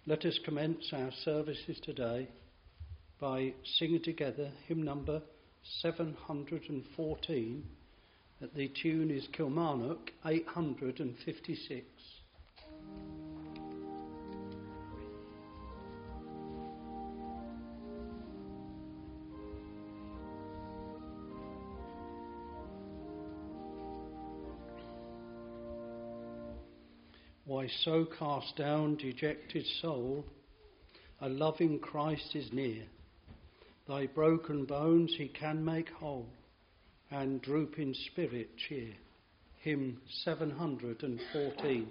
Let us commence our services today by singing together hymn number 714. The tune is Kilmarnock 856. Why so cast down, dejected soul? A loving Christ is near. Thy broken bones he can make whole, and drooping spirit cheer. Hymn 714.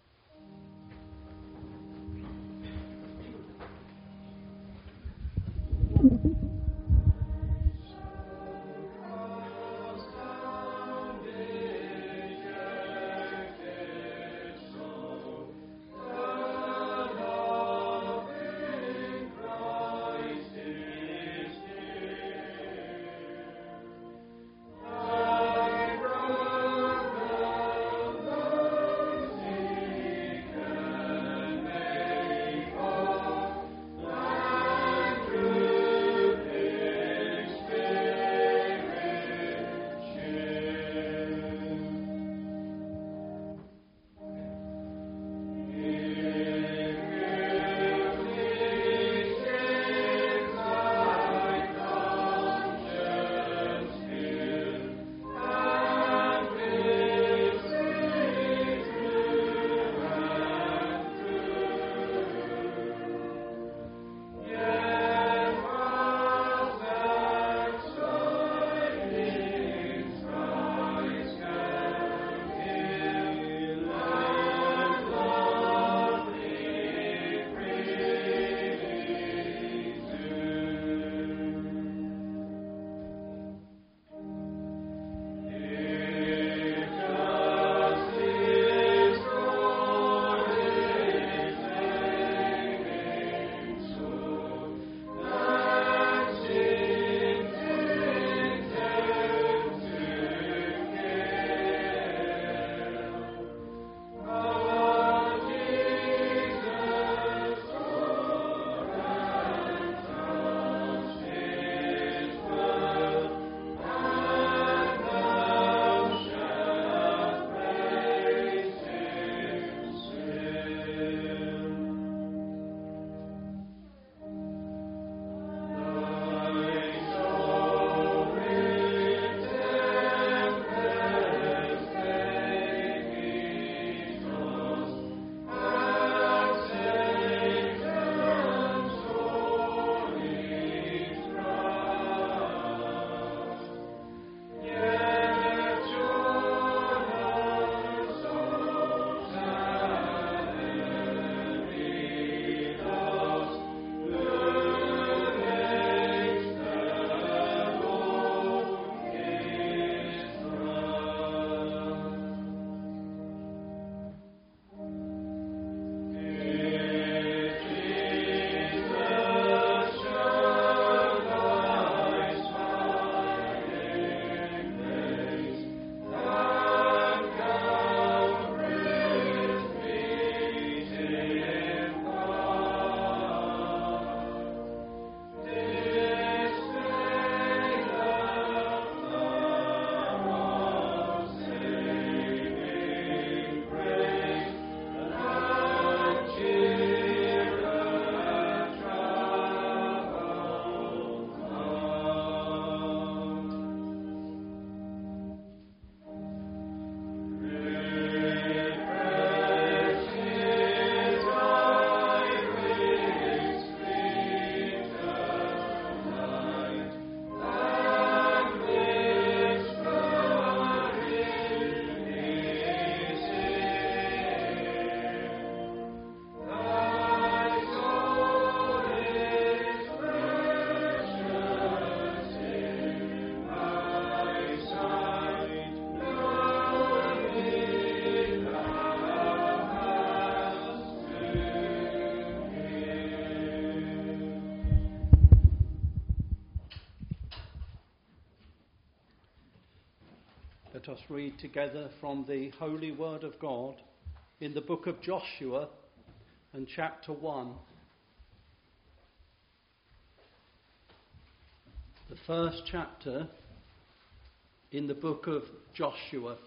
Let us read together from the Holy Word of God in the book of Joshua and chapter 1 The first chapter in the book of Joshua.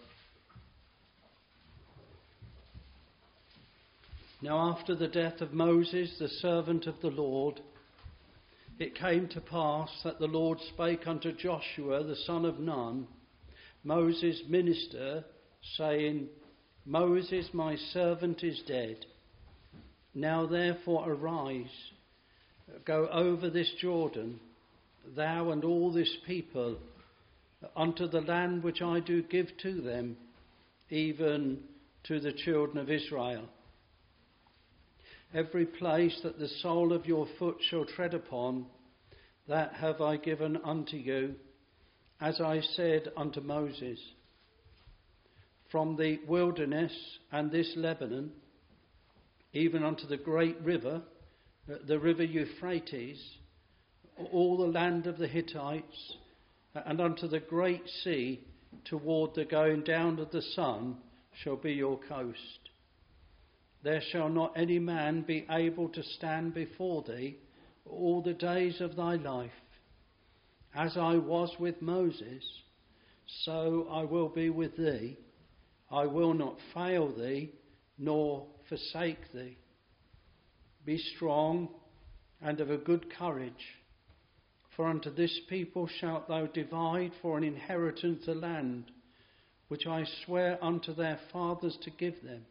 Now after the death of Moses, the servant of the Lord, it came to pass that the Lord spake unto Joshua, the son of Nun, Moses' minister, saying, Moses, my servant, is dead. Now therefore arise, go over this Jordan, thou and all this people, unto the land which I do give to them, even to the children of Israel. Every place that the sole of your foot shall tread upon, that have I given unto you, as I said unto Moses. From the wilderness and this Lebanon, even unto the great river, the river Euphrates, all the land of the Hittites, and unto the great sea, toward the going down of the sun, shall be your coast. There shall not any man be able to stand before thee all the days of thy life. As I was with Moses, so I will be with thee. I will not fail thee, nor forsake thee. Be strong and of a good courage, for unto this people shalt thou divide for an inheritance the land, which I swear unto their fathers to give them.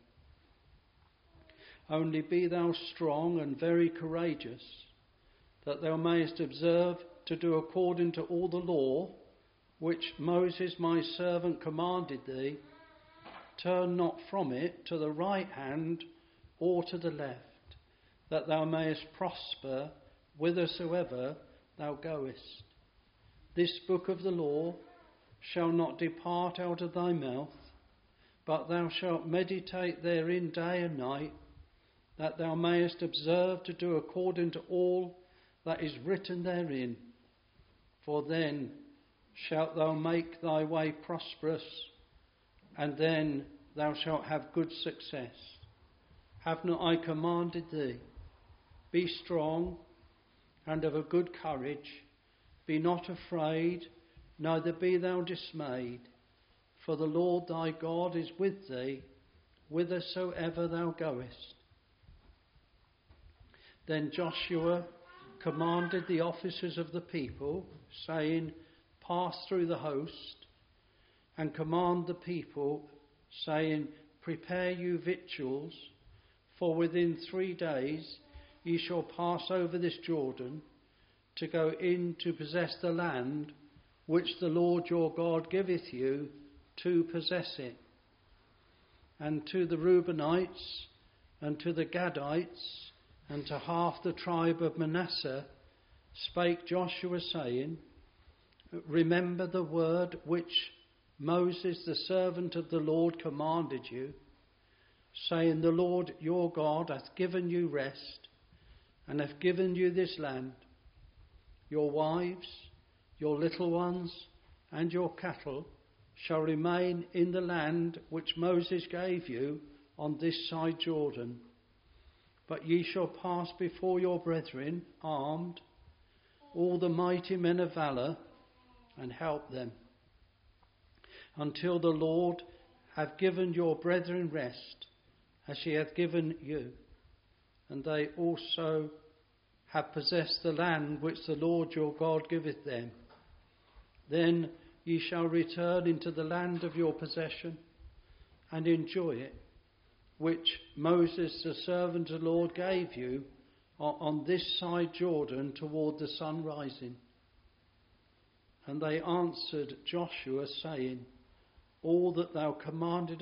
Only be thou strong and very courageous, that thou mayest observe to do according to all the law which Moses my servant commanded thee. Turn not from it to the right hand or to the left, that thou mayest prosper whithersoever thou goest. This book of the law shall not depart out of thy mouth, but thou shalt meditate therein day and night, that thou mayest observe to do according to all that is written therein. For then shalt thou make thy way prosperous, and then thou shalt have good success. Have not I commanded thee? Be strong and of a good courage. Be not afraid, neither be thou dismayed. For the Lord thy God is with thee, whithersoever thou goest. Then Joshua commanded the officers of the people, saying, Pass through the host, and command the people, saying, Prepare you victuals, for within 3 days ye shall pass over this Jordan, to go in to possess the land which the Lord your God giveth you to possess it. And to the Reubenites, and to the Gadites, and to half the tribe of Manasseh spake Joshua, saying, Remember the word which Moses the servant of the Lord commanded you, saying, The Lord your God hath given you rest, and hath given you this land. Your wives, your little ones, and your cattle shall remain in the land which Moses gave you on this side Jordan. But ye shall pass before your brethren armed, all the mighty men of valour, and help them, until the Lord have given your brethren rest, as he hath given you, and they also have possessed the land which the Lord your God giveth them. Then ye shall return into the land of your possession, and enjoy it, which Moses the servant of the Lord gave you on this side Jordan toward the sun rising. And they answered Joshua, saying, All that thou commandest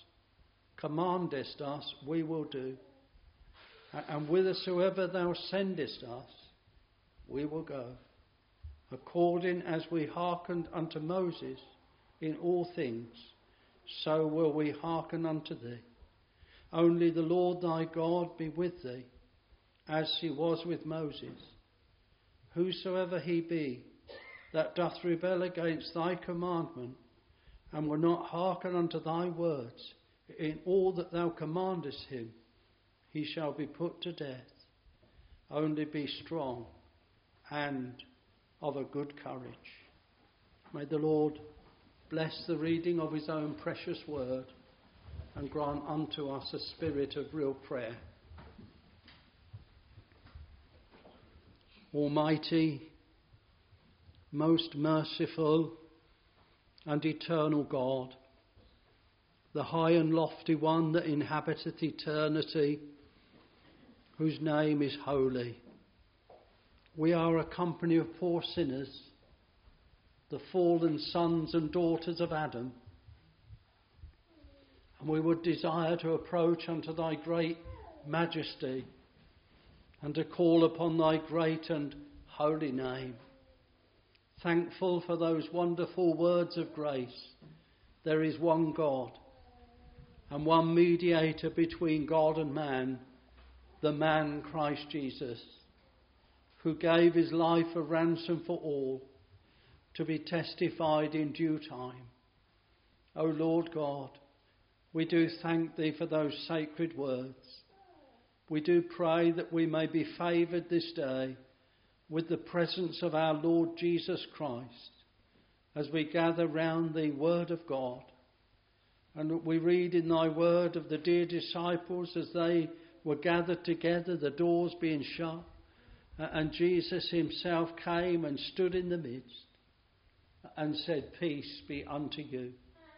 us, we will do. And whithersoever thou sendest us, we will go, according as we hearkened unto Moses in all things, so will we hearken unto thee. Only the Lord thy God be with thee, as he was with Moses. Whosoever he be that doth rebel against thy commandment, and will not hearken unto thy words in all that thou commandest him, he shall be put to death. Only be strong and of a good courage. May the Lord bless the reading of his own precious word and grant unto us a spirit of real prayer. Almighty, most merciful and eternal God, the high and lofty one that inhabiteth eternity, whose name is holy. We are a company of poor sinners, the fallen sons and daughters of Adam, and we would desire to approach unto thy great majesty and to call upon thy great and holy name. Thankful for those wonderful words of grace. There is one God and one mediator between God and man, the man Christ Jesus, who gave his life a ransom for all, to be testified in due time. O Lord God, we do thank thee for those sacred words. We do pray that we may be favoured this day with the presence of our Lord Jesus Christ as we gather round the word of God. And we read in thy word of the dear disciples as they were gathered together, the doors being shut, and Jesus himself came and stood in the midst and said, "Peace be unto you."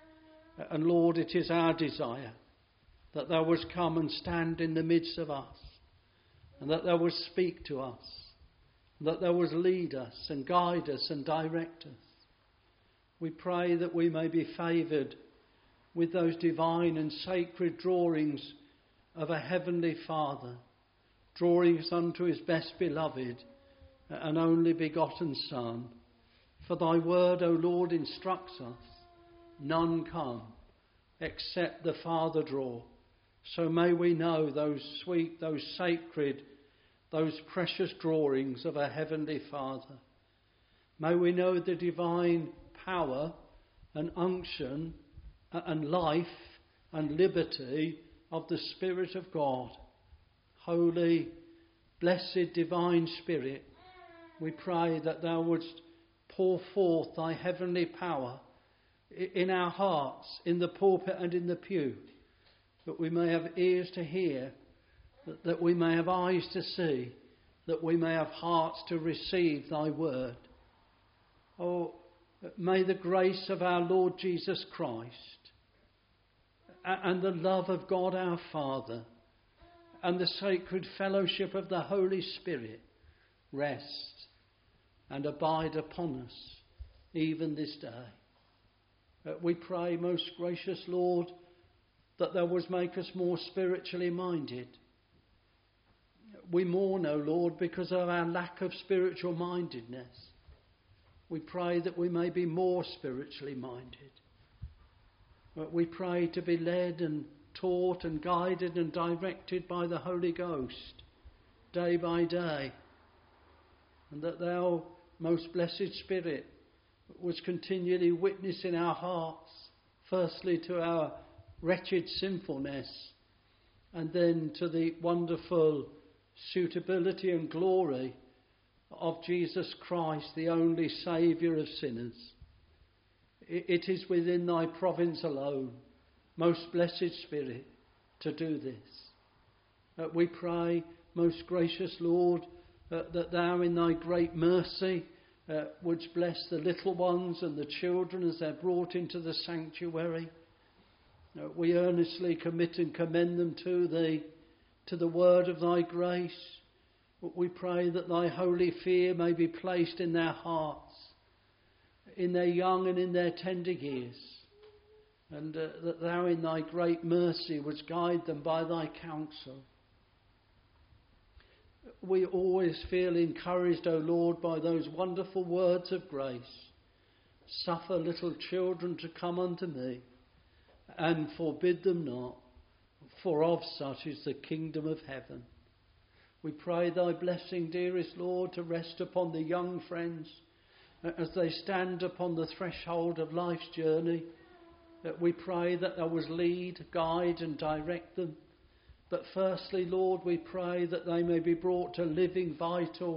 And Lord, it is our desire that thou wouldst come and stand in the midst of us, and that thou wouldst speak to us, and that thou wouldst lead us and guide us and direct us. We pray that we may be favoured with those divine and sacred drawings of a heavenly Father, drawing us unto his best beloved and only begotten Son. For thy word, O Lord, instructs us, none come except the Father draw. So may we know those sweet, those sacred, those precious drawings of a heavenly Father. May we know the divine power and unction and life and liberty of the Spirit of God. Holy, blessed, divine Spirit, we pray that thou wouldst pour forth thy heavenly power in our hearts, in the pulpit and in the pew, that we may have ears to hear, that we may have eyes to see, that we may have hearts to receive thy word. Oh, may the grace of our Lord Jesus Christ and the love of God our Father and the sacred fellowship of the Holy Spirit rest and abide upon us even this day. We pray, most gracious Lord, that thou wouldst make us more spiritually minded. We mourn, O Lord, because of our lack of spiritual mindedness. We pray that we may be more spiritually minded. We pray to be led and taught and guided and directed by the Holy Ghost day by day. And that thou, most blessed Spirit, was continually witness in our hearts, firstly to our wretched sinfulness, and then to the wonderful suitability and glory of Jesus Christ, the only Saviour of sinners. It is within thy province alone, most blessed Spirit, to do this. We pray, most gracious Lord, that thou in thy great mercy wouldst bless the little ones and the children as they're brought into the sanctuary. We earnestly commit and commend them to thee, to the word of thy grace. We pray that thy holy fear may be placed in their hearts, in their young and in their tender years, and that thou in thy great mercy wouldst guide them by thy counsel. We always feel encouraged, O Lord, by those wonderful words of grace. Suffer little children to come unto me, and forbid them not, for of such is the kingdom of heaven. We pray thy blessing, dearest Lord, to rest upon the young friends as they stand upon the threshold of life's journey. We pray that thou wouldst lead, guide and direct them. But firstly, Lord, we pray that they may be brought to living, vital,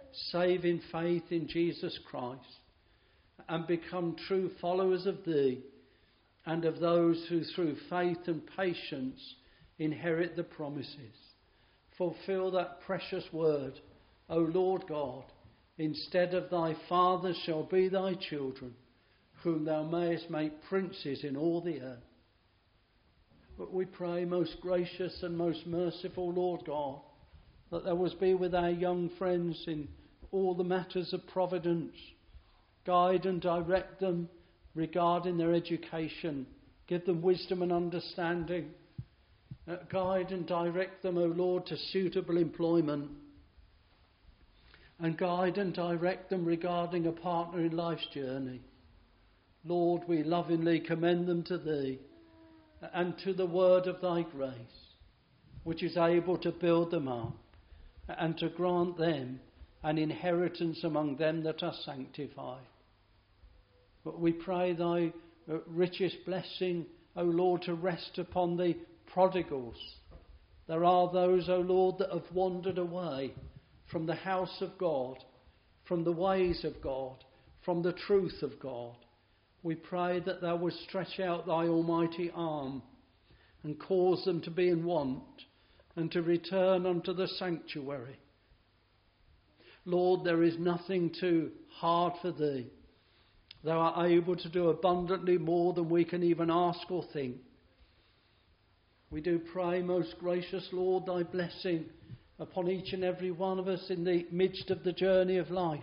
saving faith in Jesus Christ and become true followers of thee and of those who through faith and patience inherit the promises. Fulfill that precious word, O Lord God, instead of thy fathers shall be thy children, whom thou mayest make princes in all the earth. But we pray, most gracious and most merciful Lord God, that thou wouldst be with our young friends in all the matters of providence. Guide and direct them regarding their education. Give them wisdom and understanding. Guide and direct them, O Lord, to suitable employment. And guide and direct them regarding a partner in life's journey. Lord, we lovingly commend them to thee and to the word of thy grace, which is able to build them up and to grant them an inheritance among them that are sanctified. But we pray thy richest blessing, O Lord, to rest upon the prodigals. There are those, O Lord, that have wandered away from the house of God, from the ways of God, from the truth of God. We pray that thou would stretch out thy almighty arm and cause them to be in want and to return unto the sanctuary. Lord, there is nothing too hard for thee. Thou art able to do abundantly more than we can even ask or think. We do pray, most gracious Lord, thy blessing upon each and every one of us in the midst of the journey of life,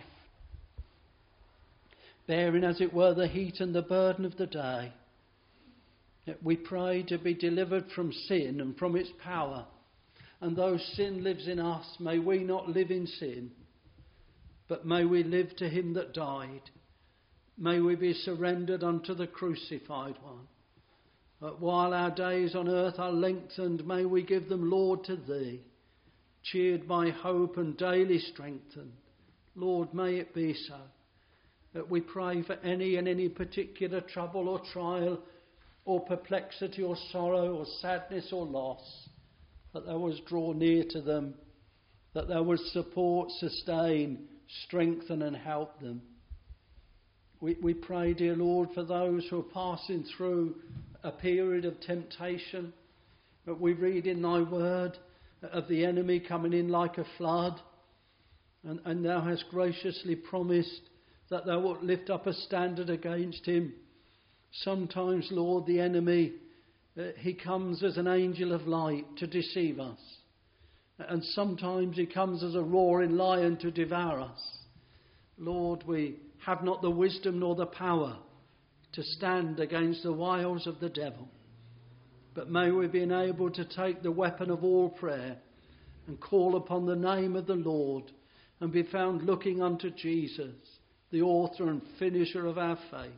bearing, as it were, the heat and the burden of the day. We pray to be delivered from sin and from its power. And though sin lives in us, may we not live in sin, but may we live to him that died. May we be surrendered unto the crucified one. But while our days on earth are lengthened, may we give them, Lord, to thee, cheered by hope and daily strengthened. Lord, may it be so. That we pray for any particular trouble or trial or perplexity or sorrow or sadness or loss, that thou wouldst draw near to them, that thou wouldst support, sustain, strengthen and help them. We pray, dear Lord, for those who are passing through a period of temptation. That we read in thy word of the enemy coming in like a flood, and thou hast graciously promised that thou wilt lift up a standard against him. Sometimes, Lord, the enemy, he comes as an angel of light to deceive us. And sometimes he comes as a roaring lion to devour us. Lord, we have not the wisdom nor the power to stand against the wiles of the devil. But may we be able to take the weapon of all prayer and call upon the name of the Lord and be found looking unto Jesus, the author and finisher of our faith.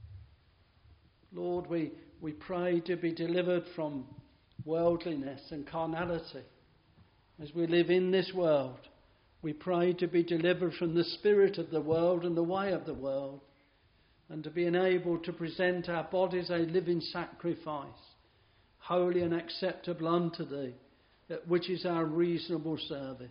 Lord, we pray to be delivered from worldliness and carnality. As we live in this world, we pray to be delivered from the spirit of the world and the way of the world, and to be enabled to present our bodies a living sacrifice, holy and acceptable unto thee, which is our reasonable service.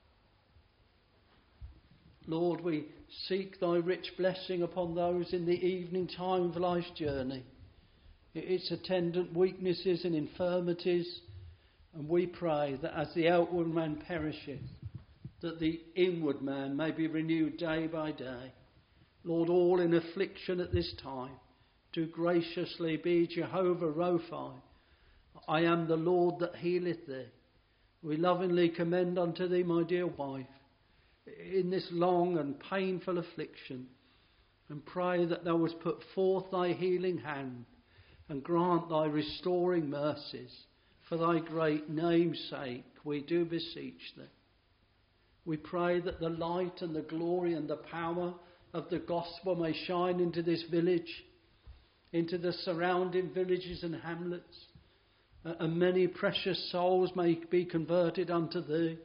Lord, we seek thy rich blessing upon those in the evening time of life's journey, its attendant weaknesses and infirmities, and we pray that as the outward man perisheth, that the inward man may be renewed day by day. Lord, all in affliction at this time, do graciously be Jehovah Rophi. I am the Lord that healeth thee. We lovingly commend unto thee, my dear wife, in this long and painful affliction, and pray that thou wouldst put forth thy healing hand and grant thy restoring mercies. For thy great name's sake, we do beseech thee. We pray that the light and the glory and the power of the gospel may shine into this village, into the surrounding villages and hamlets, and many precious souls may be converted unto thee.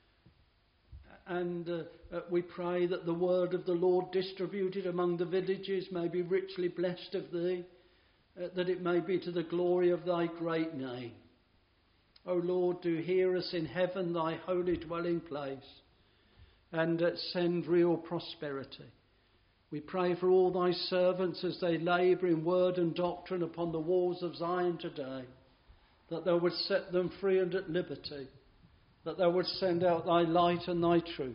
And we pray that the word of the Lord distributed among the villages may be richly blessed of thee, that it may be to the glory of thy great name. O Lord, do hear us in heaven, thy holy dwelling place. and send real prosperity. We pray for all thy servants as they labour in word and doctrine upon the walls of Zion today, that thou would set them free and at liberty, that thou would send out thy light and thy truth.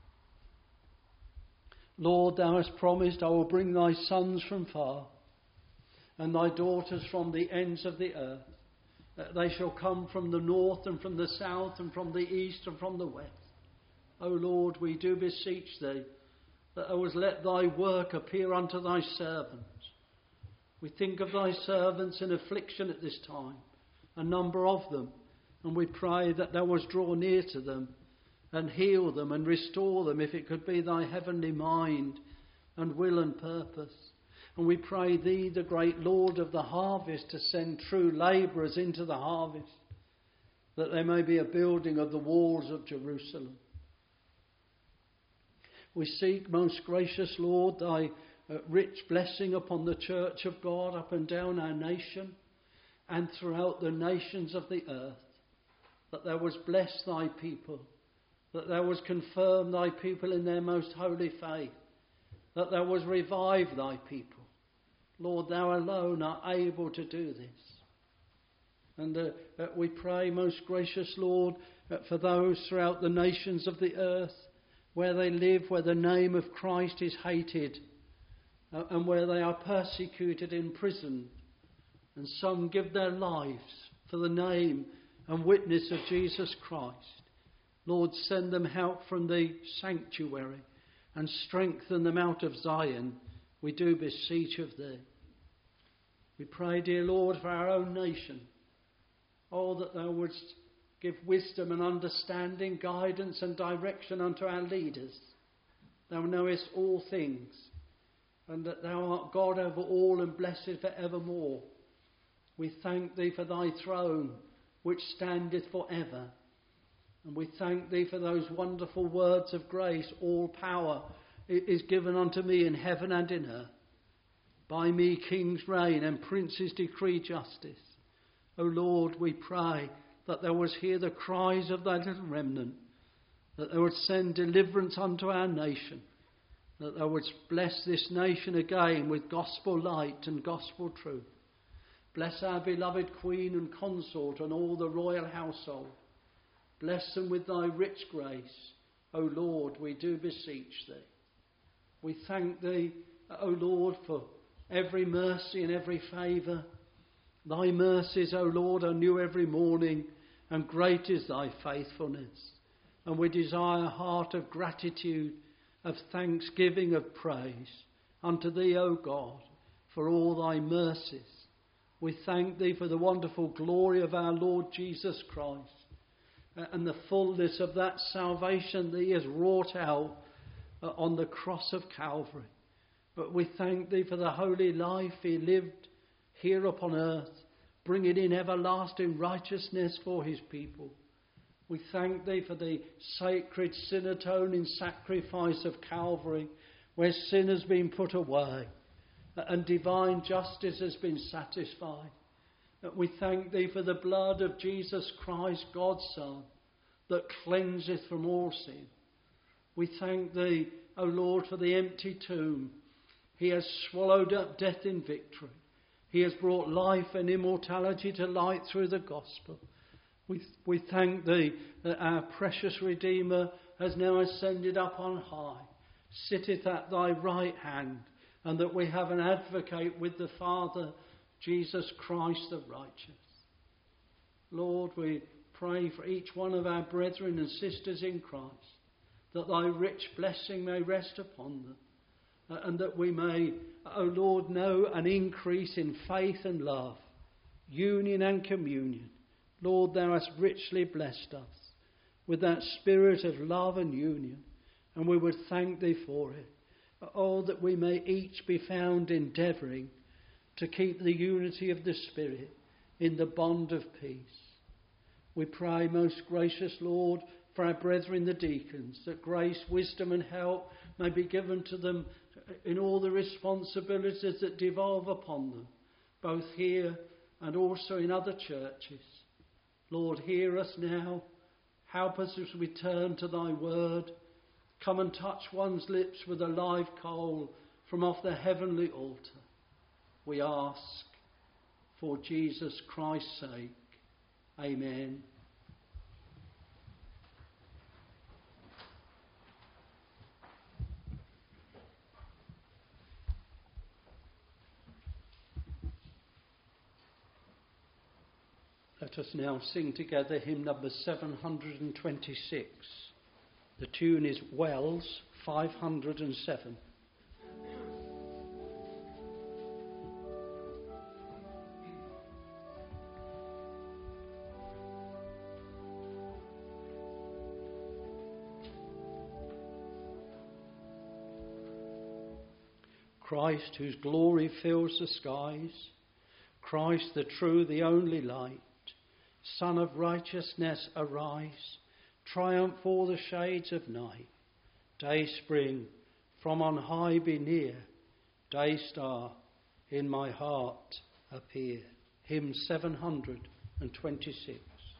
Lord, thou hast promised, I will bring thy sons from far, and thy daughters from the ends of the earth. They shall come from the north and from the south and from the east and from the west. O Lord, we do beseech thee that thou wouldst let thy work appear unto thy servants. We think of thy servants in affliction at this time, a number of them, and we pray that thou wouldst draw near to them and heal them and restore them, if it could be thy heavenly mind and will and purpose. And we pray thee, the great Lord of the harvest, to send true labourers into the harvest, that there may be a building of the walls of Jerusalem. We seek, most gracious Lord, thy rich blessing upon the church of God up and down our nation and throughout the nations of the earth, that thou wouldst bless thy people, that thou wouldst confirm thy people in their most holy faith, that thou wouldst revive thy people. Lord, thou alone art able to do this. And we pray, most gracious Lord, for those throughout the nations of the earth, where they live, where the name of Christ is hated, and where they are persecuted, imprisoned, and some give their lives for the name and witness of Jesus Christ. Lord, send them help from the sanctuary and strengthen them out of Zion, we do beseech of thee. We pray, dear Lord, for our own nation. Oh, that thou wouldst give wisdom and understanding, guidance and direction unto our leaders. Thou knowest all things, and that thou art God over all and blessed for evermore. We thank thee for thy throne, which standeth for ever. And we thank thee for those wonderful words of grace. All power is given unto me in heaven and in earth. By me kings reign and princes decree justice. O Lord, we pray that thou wouldst hear the cries of thy little remnant, that thou wouldst send deliverance unto our nation, that thou wouldst bless this nation again with gospel light and gospel truth. Bless our beloved Queen and Consort and all the royal household. Bless them with thy rich grace. O Lord, we do beseech thee. We thank thee, O Lord, for every mercy and every favour. Thy mercies, O Lord, are new every morning, and great is thy faithfulness. And we desire a heart of gratitude, of thanksgiving, of praise unto thee, O God, for all thy mercies. We thank thee for the wonderful glory of our Lord Jesus Christ and the fullness of that salvation that he has wrought out on the cross of Calvary. But we thank thee for the holy life he lived here upon earth, bringing in everlasting righteousness for his people. We thank thee for the sacred sin-atoning sacrifice of Calvary, where sin has been put away and divine justice has been satisfied. We thank thee for the blood of Jesus Christ, God's Son, that cleanseth from all sin. We thank thee, O Lord, for the empty tomb. He has swallowed up death in victory. He has brought life and immortality to light through the gospel. We thank thee that our precious Redeemer has now ascended up on high, sitteth at thy right hand, and that we have an advocate with the Father, Jesus Christ the righteous. Lord, we pray for each one of our brethren and sisters in Christ, that thy rich blessing may rest upon them, and that we may, O Lord, know an increase in faith and love, union and communion. Lord, thou hast richly blessed us with that spirit of love and union, and we would thank thee for it. Oh, that we may each be found endeavouring to keep the unity of the Spirit in the bond of peace. We pray, most gracious Lord, for our brethren the deacons, that grace, wisdom and help may be given to them in all the responsibilities that devolve upon them, both here and also in other churches. Lord, hear us now. Help us as we turn to thy word. Come and touch one's lips with a live coal from off the heavenly altar. We ask for Jesus Christ's sake. Amen. Let us now sing together hymn number 726. The tune is Wells 507. Christ, whose glory fills the skies, Christ the true, the only light, Son of righteousness, arise, triumph o'er the shades of night. Day spring from on high be near, day star in my heart appear. Hymn 726.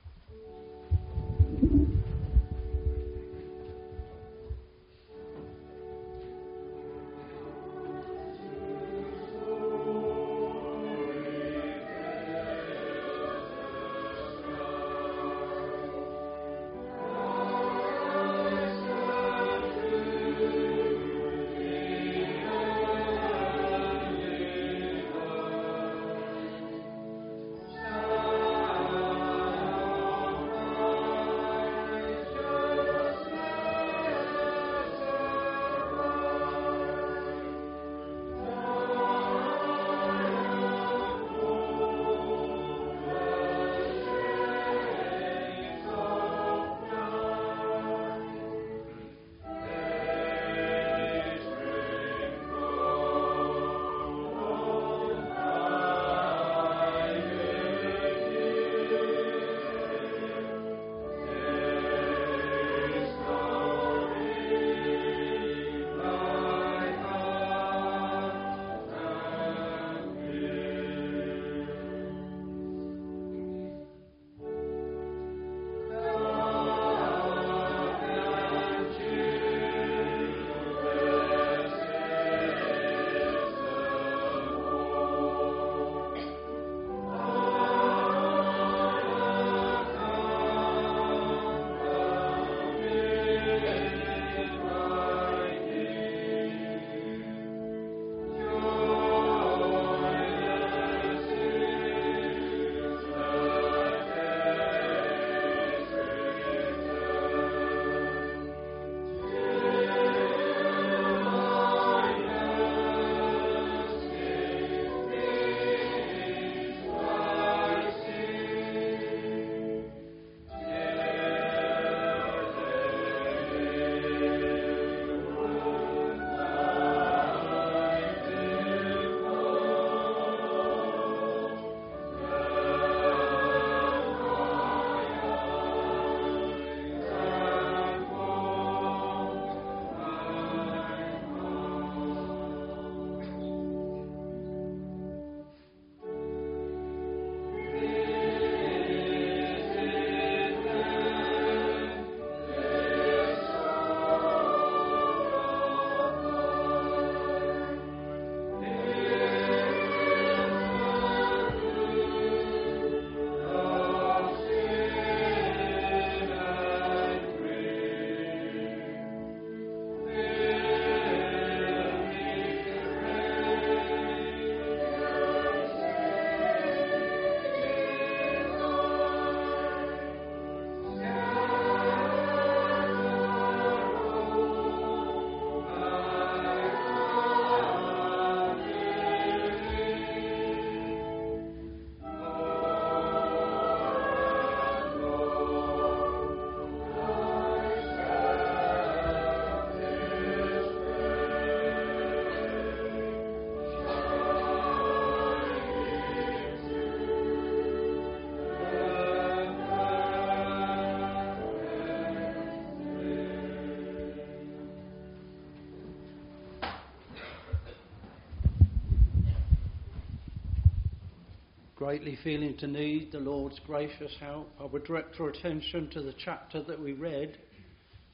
Greatly feeling to need the Lord's gracious help, I would direct your attention to the chapter that we read,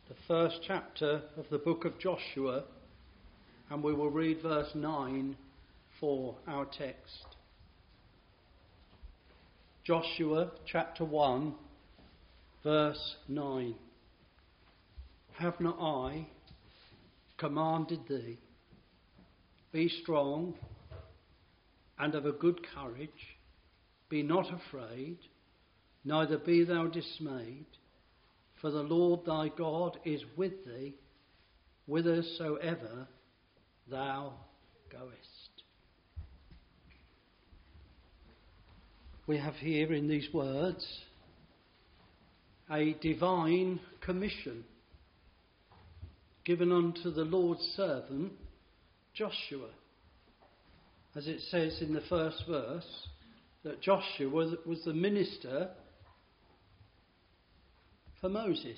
the first chapter of the book of Joshua, and we will read verse 9 for our text. Joshua chapter 1, verse 9. Have not I commanded thee? Be strong and of a good courage. Be not afraid, neither be thou dismayed. For the Lord thy God is with thee, whithersoever thou goest. We have here in these words a divine commission given unto the Lord's servant Joshua. As it says in the first verse, that Joshua was the minister for Moses.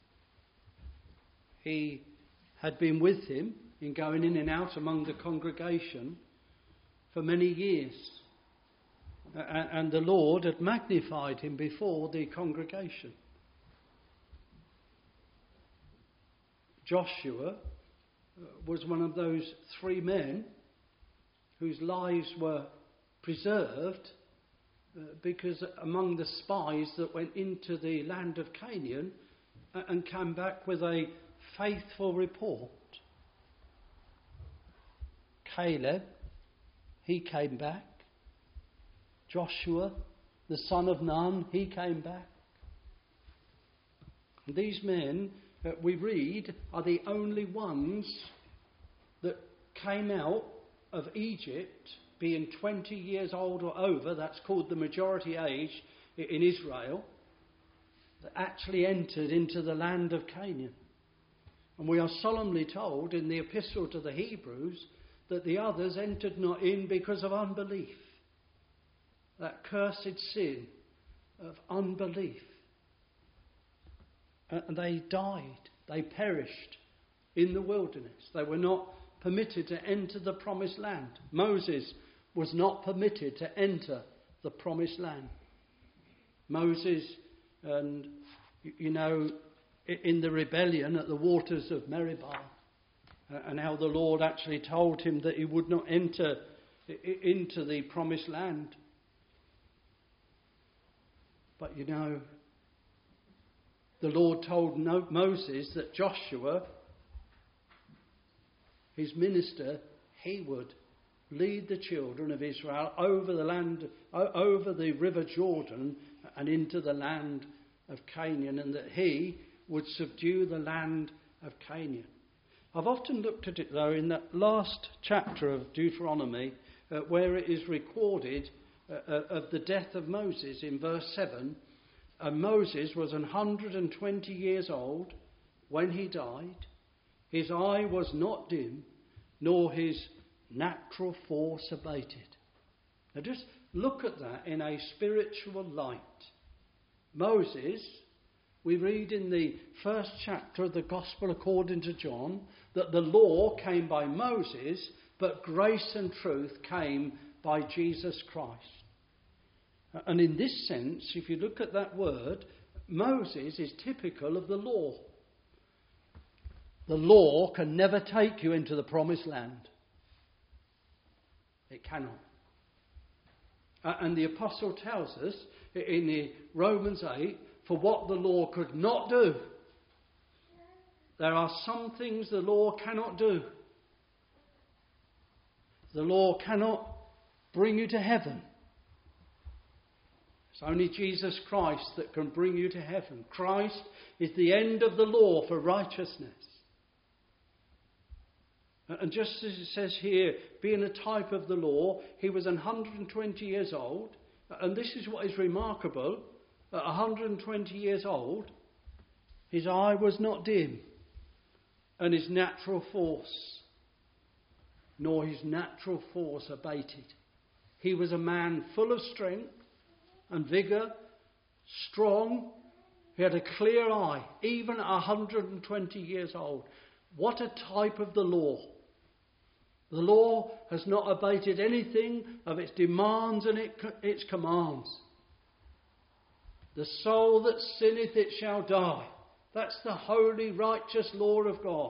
He had been with him in going in and out among the congregation for many years. And the Lord had magnified him before the congregation. Joshua was one of those three men whose lives were preserved because among the spies that went into the land of Canaan and came back with a faithful report. Caleb, he came back. Joshua, the son of Nun, he came back. And these men, we read, are the only ones that came out of Egypt being 20 years old or over. That's called the majority age in Israel, that actually entered into the land of Canaan. And we are solemnly told in the epistle to the Hebrews that the others entered not in because of unbelief. That cursed sin of unbelief. And they died. They perished in the wilderness. They were not permitted to enter the promised land. Moses was not permitted to enter the promised land. Moses, and in the rebellion at the waters of Meribah, and how the Lord actually told him that he would not enter into the promised land. But the Lord told Moses that Joshua, his minister, he would lead the children of Israel over the land, over the river Jordan and into the land of Canaan, and that he would subdue the land of Canaan. I've often looked at it, though, in that last chapter of Deuteronomy, where it is recorded of the death of Moses in verse 7. And Moses was 120 years old when he died. His eye was not dim, nor his natural force abated. Now just look at that in a spiritual light. Moses, we read in the first chapter of the Gospel according to John, that the law came by Moses, but grace and truth came by Jesus Christ. And in this sense, if you look at that word, Moses is typical of the law. The law can never take you into the promised land. It cannot. And the apostle tells us in the Romans 8, for what the law could not do, there are some things the law cannot do. The law cannot bring you to heaven. It's only Jesus Christ that can bring you to heaven. Christ is the end of the law for righteousness. And just as it says here, being a type of the law, he was 120 years old. And this is what is remarkable. At 120 years old, his eye was not dim, and his natural force, nor his natural force abated. He was a man full of strength and vigour, strong. He had a clear eye, even at 120 years old. What a type of the law. The law has not abated anything of its demands and its commands. The soul that sinneth, it shall die. That's the holy, righteous law of God.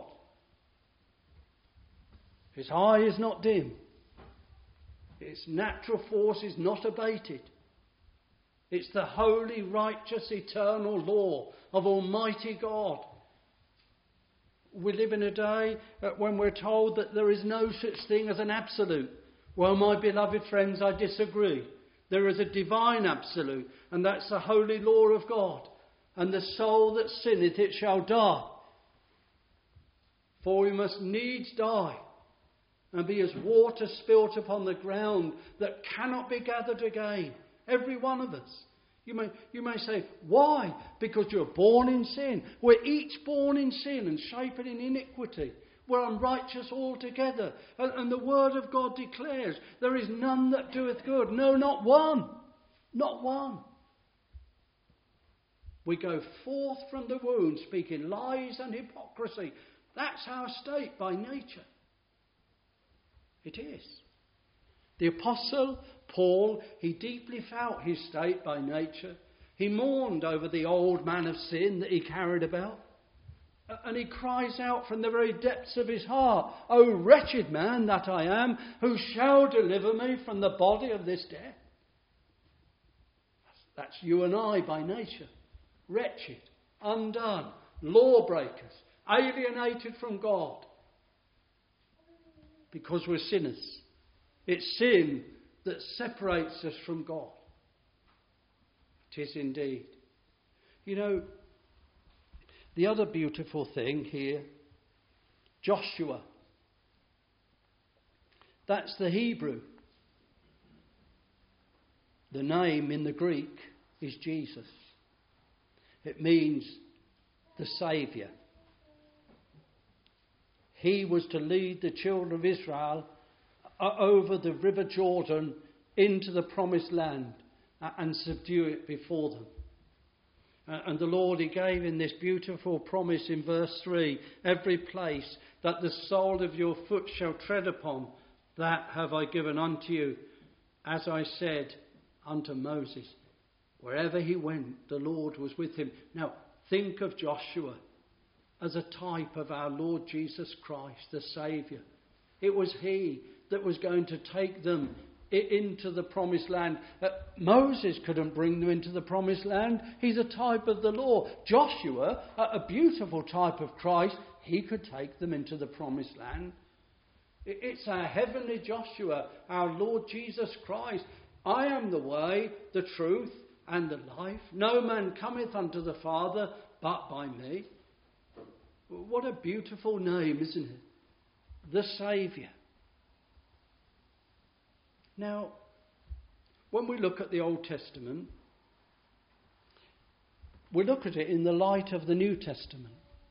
His eye is not dim. Its natural force is not abated. It's the holy, righteous, eternal law of Almighty God. We live in a day when we're told that there is no such thing as an absolute. Well, my beloved friends, I disagree. There is a divine absolute, and that's the holy law of God. And the soul that sinneth, it shall die. For we must needs die and be as water spilt upon the ground that cannot be gathered again. Every one of us. You may say, why? Because you're born in sin. We're each born in sin and shapen in iniquity. We're unrighteous altogether. And the word of God declares, there is none that doeth good. No, not one. Not one. We go forth from the womb speaking lies and hypocrisy. That's our state by nature. It is. The Apostle Paul, he deeply felt his state by nature. He mourned over the old man of sin that he carried about. And he cries out from the very depths of his heart, "O wretched man that I am, who shall deliver me from the body of this death?" That's you and I by nature. Wretched, undone, lawbreakers, alienated from God. Because we're sinners. It's sin that separates us from God. It is indeed. You know, the other beautiful thing here, Joshua. That's the Hebrew. The name in the Greek is Jesus. It means the Saviour. He was to lead the children of Israel over the river Jordan into the promised land and subdue it before them. And the Lord, he gave in this beautiful promise in verse 3, every place that the sole of your foot shall tread upon, that have I given unto you, as I said unto Moses. Wherever he went, the Lord was with him. Now, think of Joshua as a type of our Lord Jesus Christ, the Saviour. It was he that was going to take them into the promised land. Moses couldn't bring them into the promised land. He's a type of the law. Joshua, a beautiful type of Christ, he could take them into the promised land. It's our heavenly Joshua, our Lord Jesus Christ. I am the way, the truth, and the life. No man cometh unto the Father but by me. What a beautiful name, isn't it? The Saviour. Now, when we look at the Old Testament, we look at it in the light of the New Testament.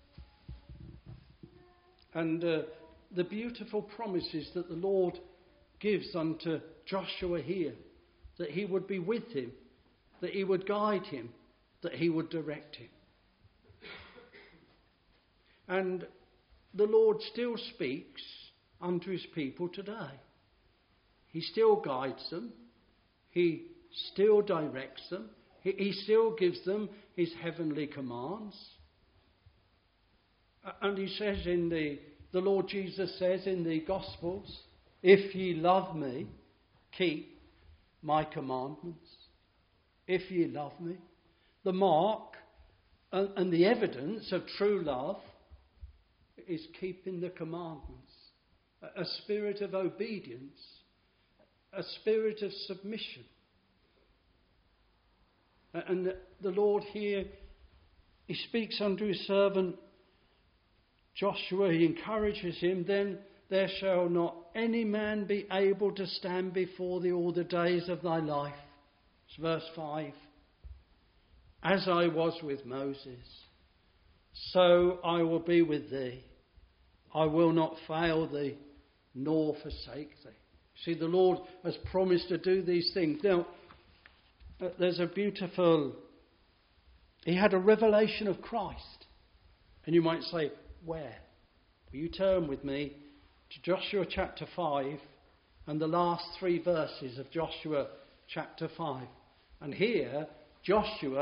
And the beautiful promises that the Lord gives unto Joshua here, that he would be with him, that he would guide him, that he would direct him. And the Lord still speaks unto his people today. He still guides them. He still directs them. He still gives them his heavenly commands. And he says the Lord Jesus says in the Gospels, if ye love me, keep my commandments. If ye love me. The mark and the evidence of true love is keeping the commandments. A spirit of obedience. A spirit of submission. And the Lord here, he speaks unto his servant Joshua. He encourages him. Then there shall not any man be able to stand before thee all the days of thy life. It's verse 5. As I was with Moses, so I will be with thee. I will not fail thee, nor forsake thee. See, the Lord has promised to do these things. Now, there's a beautiful... He had a revelation of Christ. And you might say, where? Will you turn with me to Joshua chapter 5 and the last 3 verses of Joshua chapter 5. And here, Joshua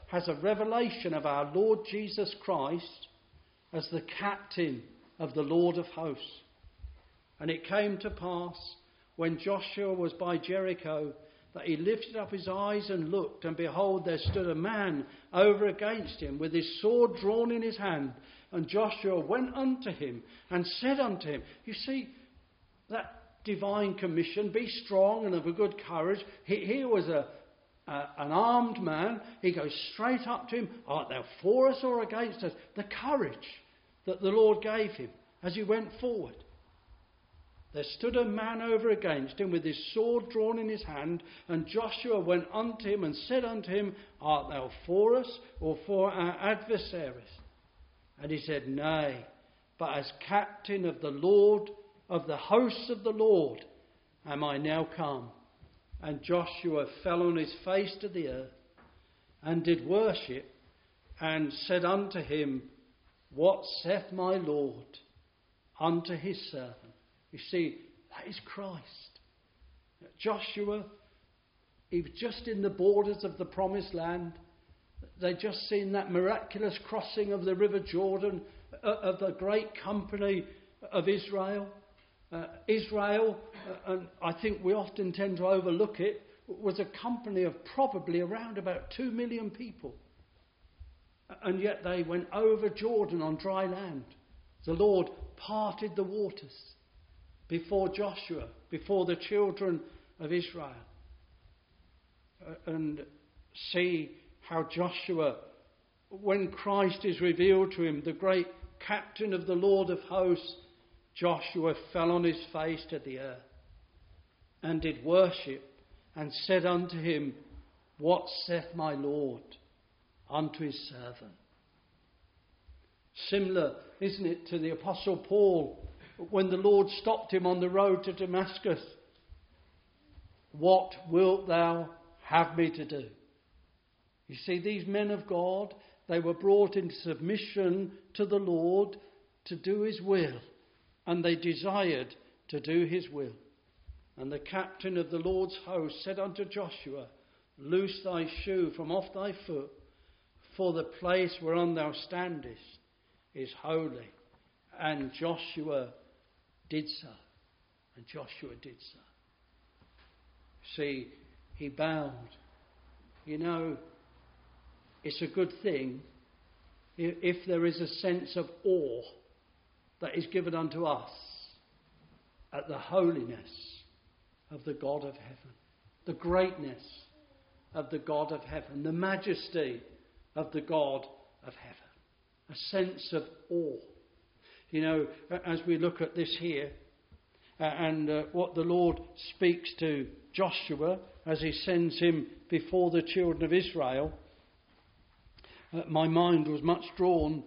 has a revelation of our Lord Jesus Christ as the captain of the Lord of hosts. And it came to pass, when Joshua was by Jericho, that he lifted up his eyes and looked, and behold, there stood a man over against him with his sword drawn in his hand. And Joshua went unto him and said unto him, you see, that divine commission, be strong and of a good courage. Here was an armed man. He goes straight up to him. Art thou for us or against us? The courage that the Lord gave him as he went forward. There stood a man over against him with his sword drawn in his hand, and Joshua went unto him and said unto him, art thou for us or for our adversaries? And he said, nay, but as captain of the Lord, of the hosts of the Lord, am I now come. And Joshua fell on his face to the earth, and did worship, and said unto him, what saith my Lord unto his servant? You see, that is Christ. Joshua, he was just in the borders of the promised land. They'd just seen that miraculous crossing of the River Jordan, of the great company of Israel. Israel, and I think we often tend to overlook it, was a company of probably around about 2 million people. And yet they went over Jordan on dry land. The Lord parted the waters before Joshua, before the children of Israel. And see how Joshua, when Christ is revealed to him, the great captain of the Lord of hosts, Joshua fell on his face to the earth and did worship, and said unto him, what saith my Lord unto his servant? Similar, isn't it, to the Apostle Paul when the Lord stopped him on the road to Damascus? What wilt thou have me to do? You see, these men of God, they were brought into submission to the Lord to do his will, and they desired to do his will. And the captain of the Lord's host said unto Joshua, loose thy shoe from off thy foot, for the place whereon thou standest is holy. And Joshua did so. And Joshua did so. See, he bowed. You know, it's a good thing if there is a sense of awe that is given unto us at the holiness of the God of heaven, the greatness of the God of heaven, the majesty of the God of heaven, a sense of awe. You know, as we look at this here, and what the Lord speaks to Joshua as he sends him before the children of Israel, my mind was much drawn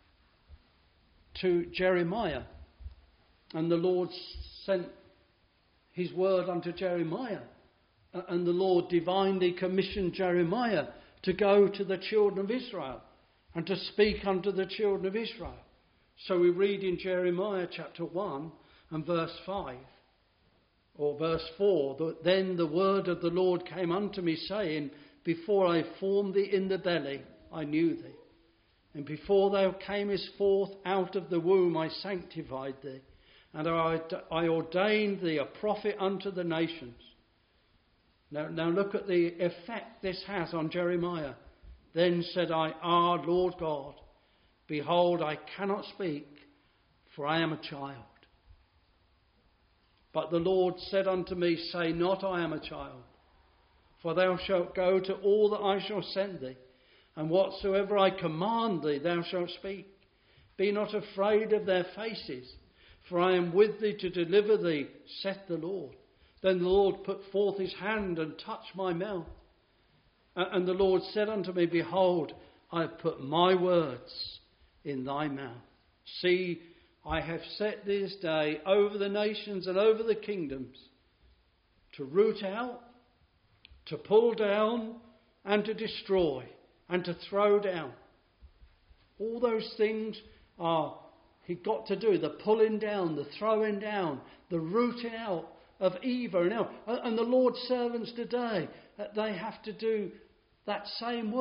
to Jeremiah. And the Lord sent his word unto Jeremiah. And the Lord divinely commissioned Jeremiah to go to the children of Israel and to speak unto the children of Israel. So we read in Jeremiah chapter 1 and verse 5 or verse 4, that then the word of the Lord came unto me, saying, before I formed thee in the belly, I knew thee. And before thou camest forth out of the womb, I sanctified thee. And I ordained thee a prophet unto the nations. Now look at the effect this has on Jeremiah. Then said I, Lord God, behold, I cannot speak, for I am a child. But the Lord said unto me, say not, I am a child. For thou shalt go to all that I shall send thee, and whatsoever I command thee, thou shalt speak. Be not afraid of their faces, for I am with thee to deliver thee, saith the Lord. Then the Lord put forth his hand and touched my mouth. And the Lord said unto me, behold, I have put my words in thy mouth. See, I have set this day over the nations and over the kingdoms, to root out, to pull down, and to destroy, and to throw down. All those things he got to do, the pulling down, the throwing down, the rooting out of evil. And the Lord's servants today, they have to do that same work.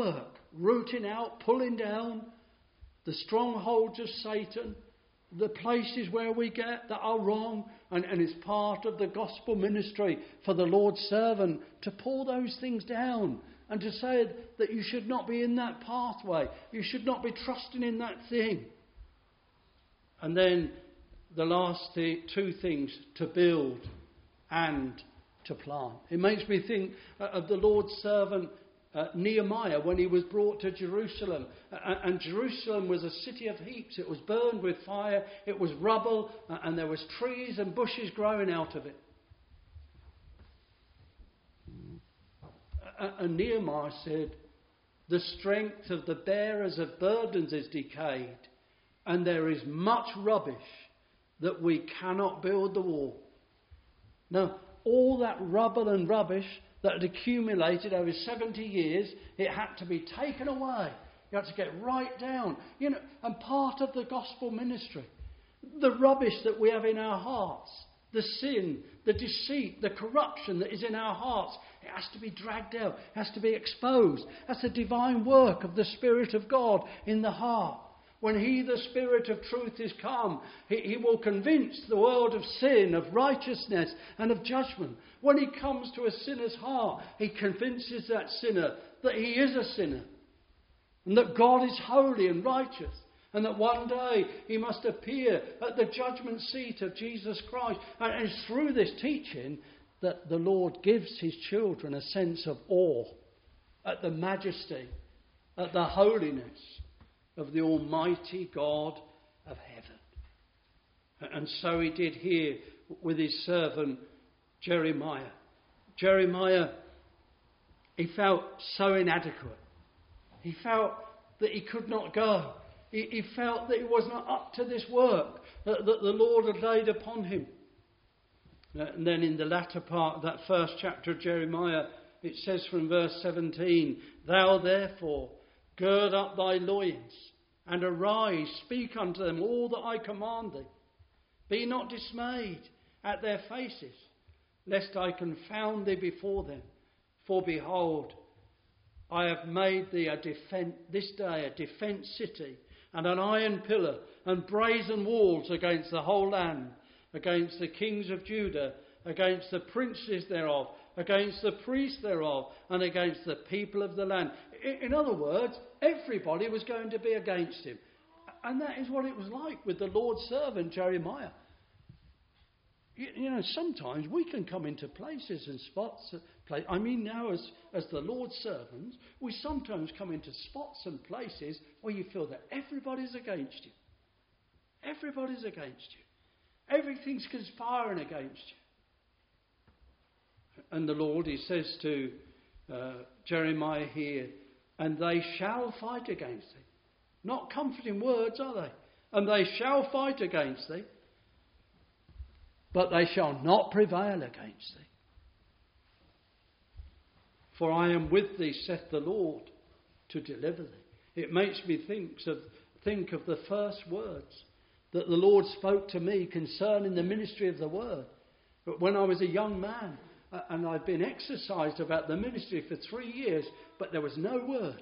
rooting out, pulling down the strongholds of Satan, the places where we get that are wrong, and it's part of the gospel ministry for the Lord's servant to pull those things down and to say that you should not be in that pathway, you should not be trusting in that thing. And then the last two things, to build and to plant. It makes me think of the Lord's servant Nehemiah when he was brought to Jerusalem. And Jerusalem was a city of heaps. It was burned with fire. It was rubble. And there was trees and bushes growing out of it. And Nehemiah said, the strength of the bearers of burdens is decayed, and there is much rubbish that we cannot build the wall. Now, all that rubble and rubbish that had accumulated over 70 years, it had to be taken away. You had to get right down. And part of the gospel ministry, the rubbish that we have in our hearts, the sin, the deceit, the corruption that is in our hearts, it has to be dragged out, it has to be exposed. That's the divine work of the Spirit of God in the heart. When He, the Spirit of truth, is come, He will convince the world of sin, of righteousness and of judgment. When He comes to a sinner's heart, He convinces that sinner that he is a sinner and that God is holy and righteous, and that one day He must appear at the judgment seat of Jesus Christ. And it's through this teaching that the Lord gives His children a sense of awe at the majesty, at the holiness of the Almighty God of heaven. And so He did here with His servant Jeremiah. Jeremiah, he felt so inadequate. He felt that he could not go. He felt that he was not up to this work that the Lord had laid upon him. And then in the latter part of that first chapter of Jeremiah, it says from verse 17, "Thou therefore gird up thy loins, and arise, speak unto them all that I command thee. Be not dismayed at their faces, lest I confound thee before them. For behold, I have made thee this day a defence city, and an iron pillar, and brazen walls against the whole land, against the kings of Judah, against the princes thereof, against the priests thereof, and against the people of the land." In other words, everybody was going to be against him. And that is what it was like with the Lord's servant Jeremiah. Sometimes we can come into places and spots. Now as the Lord's servants, we sometimes come into spots and places where you feel that everybody's against you. Everybody's against you. Everything's conspiring against you. And the Lord, He says to Jeremiah here, "And they shall fight against thee." Not comforting words, are they? "And they shall fight against thee, but they shall not prevail against thee. For I am with thee, saith the Lord, to deliver thee." It makes me think of the first words that the Lord spoke to me concerning the ministry of the Word. But when I was a young man, and I'd been exercised about the ministry for 3 years, but there was no word.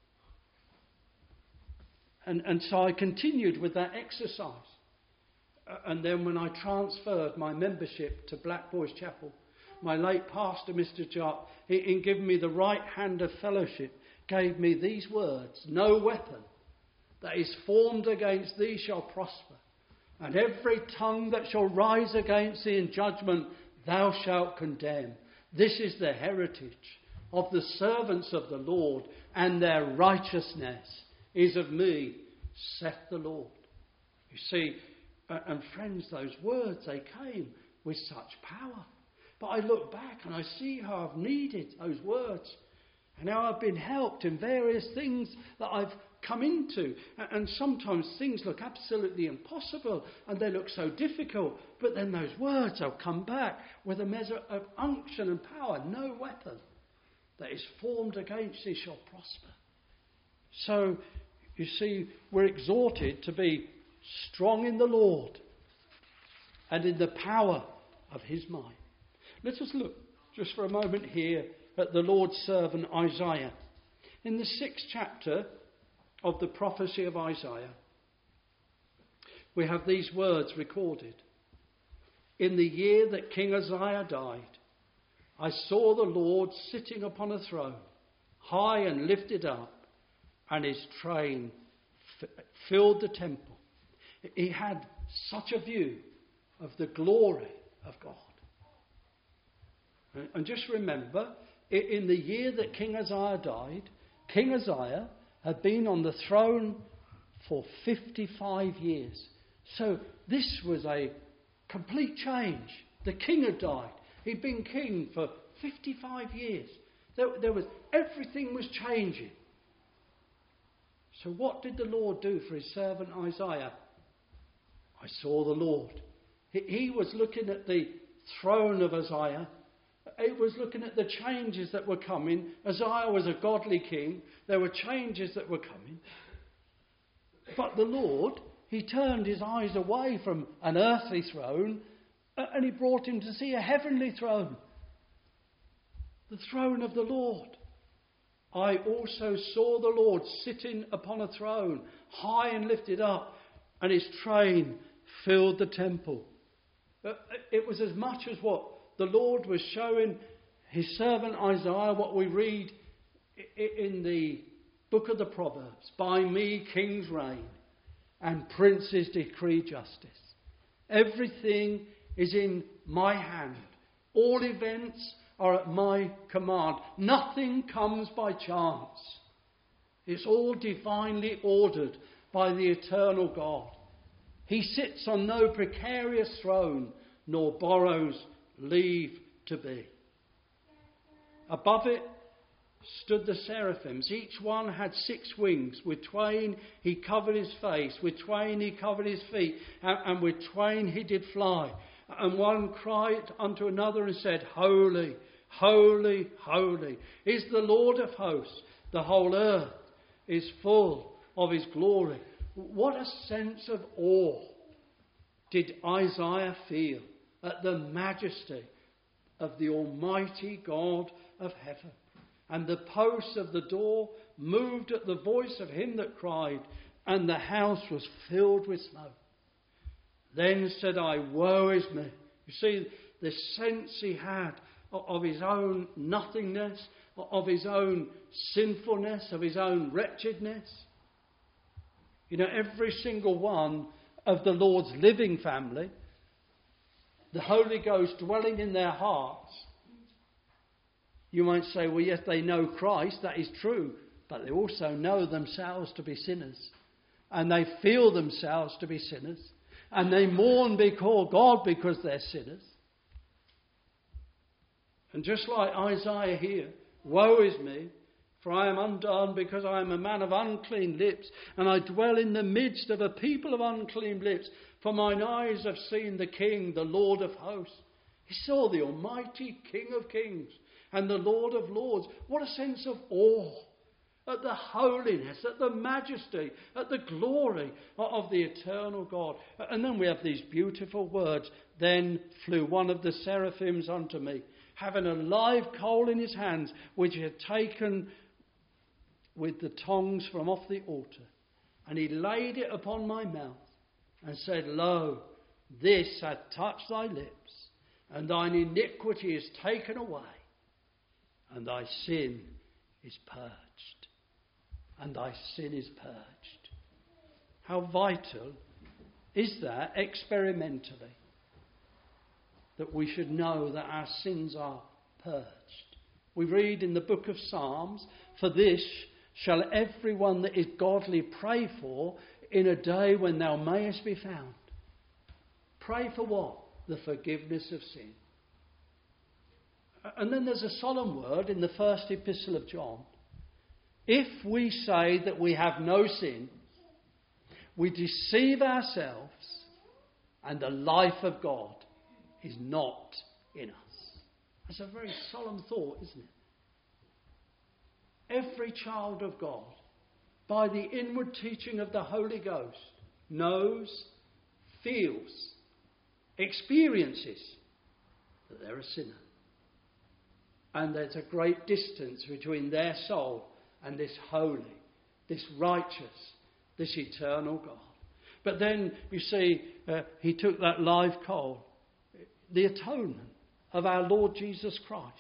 And so I continued with that exercise. And then when I transferred my membership to Black Boys Chapel, my late pastor, Mr. Jupp, in giving me the right hand of fellowship, gave me these words: "No weapon that is formed against thee shall prosper, and every tongue that shall rise against thee in judgment thou shalt condemn. This is the heritage of the servants of the Lord, and their righteousness is of me, saith the Lord." You see, and friends, those words, they came with such power. But I look back and I see how I've needed those words, and how I've been helped in various things that I've come into. And sometimes things look absolutely impossible and they look so difficult, but then those words will come back with a measure of unction and power. "No weapon that is formed against thee shall prosper." So, you see, we're exhorted to be strong in the Lord and in the power of His might. Let us look just for a moment here at the Lord's servant Isaiah. In the 6th chapter of the prophecy of Isaiah, we have these words recorded. In the year that King Uzziah died, I saw the Lord sitting upon a throne, high and lifted up, and his train filled the temple. He had such a view of the glory of God. And just remember, in the year that King Uzziah died, King Uzziah had been on the throne for 55 years. So this was a complete change. The king had died. He'd been king for 55 years. Everything was changing. So what did the Lord do for his servant Isaiah? I saw the Lord. He was looking at the throne of Uzziah. It was looking at the changes that were coming. Uzziah was a godly king. There were changes that were coming. But the Lord, he turned his eyes away from an earthly throne and he brought him to see a heavenly throne. The throne of the Lord. I also saw the Lord sitting upon a throne, high and lifted up, and his train filled the temple. It was as much as what the Lord was showing his servant Isaiah, what we read in the book of the Proverbs. By me kings reign and princes decree justice. Everything is in my hand. All events are at my command. Nothing comes by chance. It's all divinely ordered by the eternal God. He sits on no precarious throne, nor borrows leave to be. Above it stood the seraphims. Each one had 6 wings. With twain he covered his face, with twain he covered his feet, and with twain he did fly. And one cried unto another and said, Holy, holy, holy is the Lord of hosts. The whole earth is full of his glory. What a sense of awe did Isaiah feel at the majesty of the Almighty God of heaven. And the posts of the door moved at the voice of him that cried, and the house was filled with smoke. Then said I, woe is me. You see, the sense he had of his own nothingness, of his own sinfulness, of his own wretchedness. You know, every single one of the Lord's living family, the Holy Ghost dwelling in their hearts. You might say, well, yes, they know Christ, that is true, but they also know themselves to be sinners. And they feel themselves to be sinners. And they mourn before God because they're sinners. And just like Isaiah here, woe is me, for I am undone because I am a man of unclean lips, and I dwell in the midst of a people of unclean lips. For mine eyes have seen the King, the Lord of hosts. He saw the Almighty King of kings and the Lord of lords. What a sense of awe at the holiness, at the majesty, at the glory of the eternal God. And then we have these beautiful words. Then flew one of the seraphims unto me, having a live coal in his hands, which he had taken with the tongs from off the altar. And he laid it upon my mouth and said, Lo, this hath touched thy lips, and thine iniquity is taken away, and thy sin is purged. And thy sin is purged. How vital is that experimentally, that we should know that our sins are purged? We read in the book of Psalms, for this shall everyone that is godly pray for in a day when thou mayest be found. Pray for what? The forgiveness of sin. And then there's a solemn word in the first epistle of John. If we say that we have no sin, we deceive ourselves, and the life of God is not in us. That's a very solemn thought, isn't it? Every child of God, by the inward teaching of the Holy Ghost, knows, feels, experiences that they're a sinner. And there's a great distance between their soul and this holy, this righteous, this eternal God. But then, you see, he took that live coal, the atonement of our Lord Jesus Christ,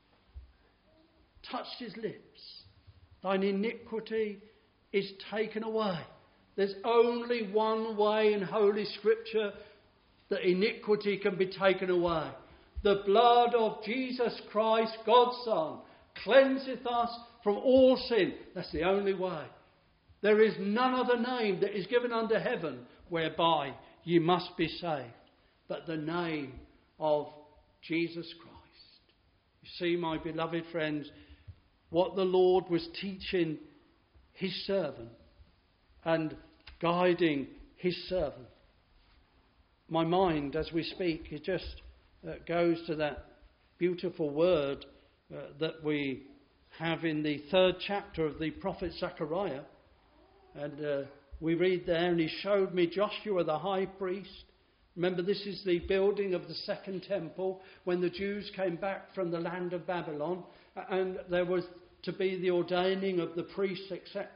touched his lips. Thine iniquity is taken away. There's only one way in Holy Scripture that iniquity can be taken away. The blood of Jesus Christ, God's Son, cleanseth us from all sin. That's the only way. There is none other name that is given under heaven whereby ye must be saved, but the name of Jesus Christ. You see, my beloved friends, what the Lord was teaching his servant and guiding his servant. My mind, as we speak, it just goes to that beautiful word that we have in the 3rd chapter of the prophet Zechariah. And we read there, and he showed me Joshua the high priest. Remember, this is the building of the second temple when the Jews came back from the land of Babylon, and there was to be the ordaining of the priests, etc.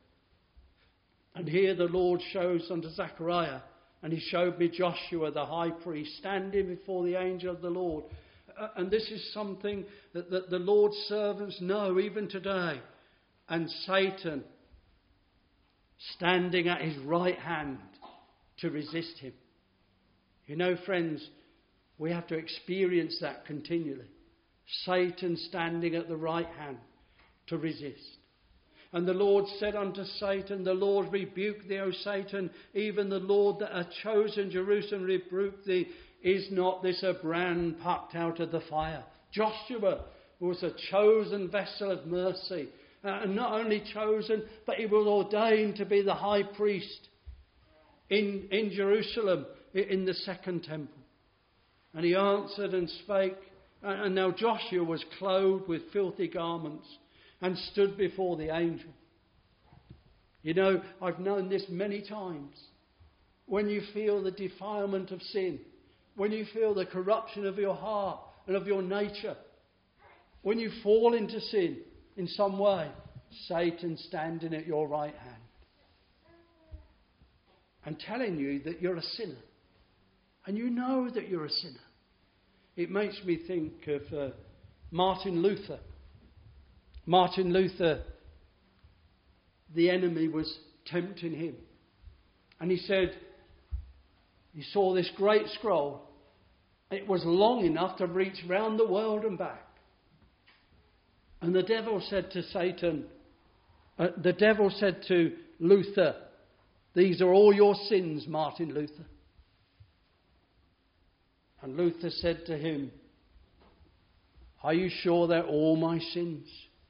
And here the Lord shows unto Zechariah, and he showed me Joshua the high priest standing before the angel of the Lord. And this is something that the Lord's servants know even today. And Satan standing at his right hand to resist him. You know, friends, we have to experience that continually. Satan standing at the right hand to resist. And the Lord said unto Satan, the Lord rebuke thee, O Satan, even the Lord that hath chosen Jerusalem rebuke thee. Is not this a brand plucked out of the fire? Joshua was a chosen vessel of mercy. And not only chosen, but he was ordained to be the high priest in Jerusalem, in the second temple. And he answered and spake. And now Joshua was clothed with filthy garments and stood before the angel. You know, I've known this many times. When you feel the defilement of sin, when you feel the corruption of your heart and of your nature, when you fall into sin in some way, Satan standing at your right hand and telling you that you're a sinner. And you know that you're a sinner. It makes me think of Martin Luther. Martin Luther, the enemy was tempting him. And he said, he saw this great scroll. It was long enough to reach round the world and back. And the devil said to Luther, these are all your sins, Martin Luther. And Luther said to him, are you sure they're all my sins?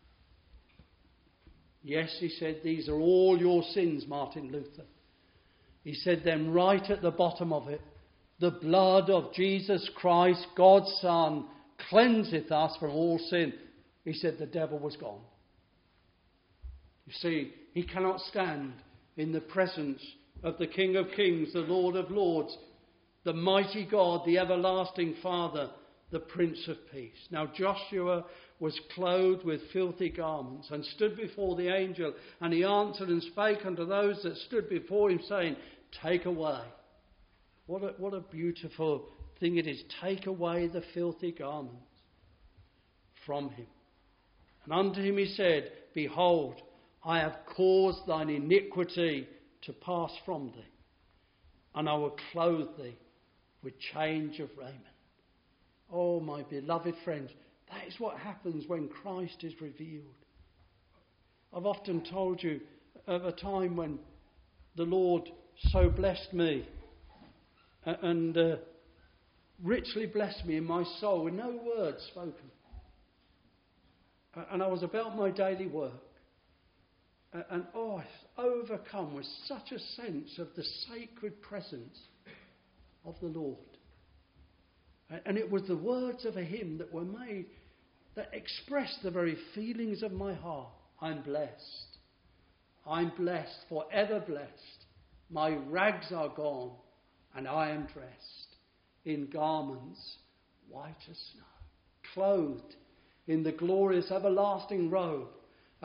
Yes, he said, these are all your sins, Martin Luther. He said, then right at the bottom of it, the blood of Jesus Christ, God's Son, cleanseth us from all sin. He said the devil was gone. You see, he cannot stand in the presence of the King of Kings, the Lord of Lords, the mighty God, the everlasting Father, the Prince of Peace. Now Joshua was clothed with filthy garments and stood before the angel, and he answered and spake unto those that stood before him, saying, take away. What a beautiful thing it is. Take away the filthy garments from him. And unto him he said, behold, I have caused thine iniquity to pass from thee, and I will clothe thee with change of raiment. Oh, my beloved friends, that is what happens when Christ is revealed. I've often told you of a time when the Lord so blessed me and richly blessed me in my soul with no words spoken. And I was about my daily work. And I was overcome with such a sense of the sacred presence of the Lord. And it was the words of a hymn that were made that expressed the very feelings of my heart. I'm blessed. I'm blessed, forever blessed. My rags are gone, and I am dressed in garments white as snow, clothed in the glorious everlasting robe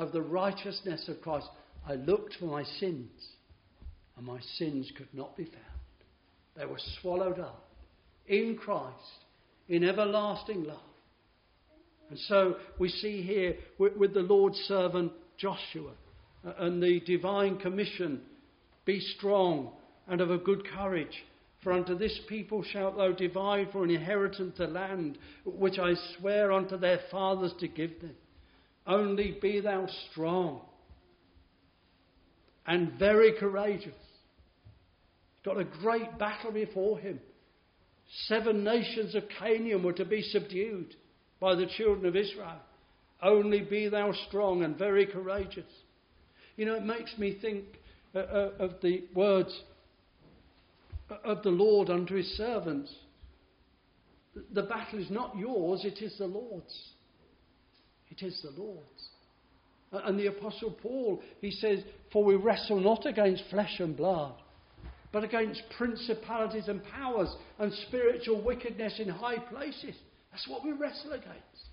of the righteousness of Christ. I looked for my sins, and my sins could not be found. They were swallowed up in Christ, in everlasting love. And so we see here with the Lord's servant Joshua and the divine commission, be strong and of a good courage, for unto this people shalt thou divide for an inheritance the land, which I swear unto their fathers to give them. Only be thou strong and very courageous. He's got a great battle before him. 7 nations of Canaan were to be subdued by the children of Israel. Only be thou strong and very courageous. You know, it makes me think of the words of the Lord unto his servants. The battle is not yours, it is the Lord's. It is the Lord's. And the Apostle Paul, he says, for we wrestle not against flesh and blood, but against principalities and powers and spiritual wickedness in high places. That's what we wrestle against.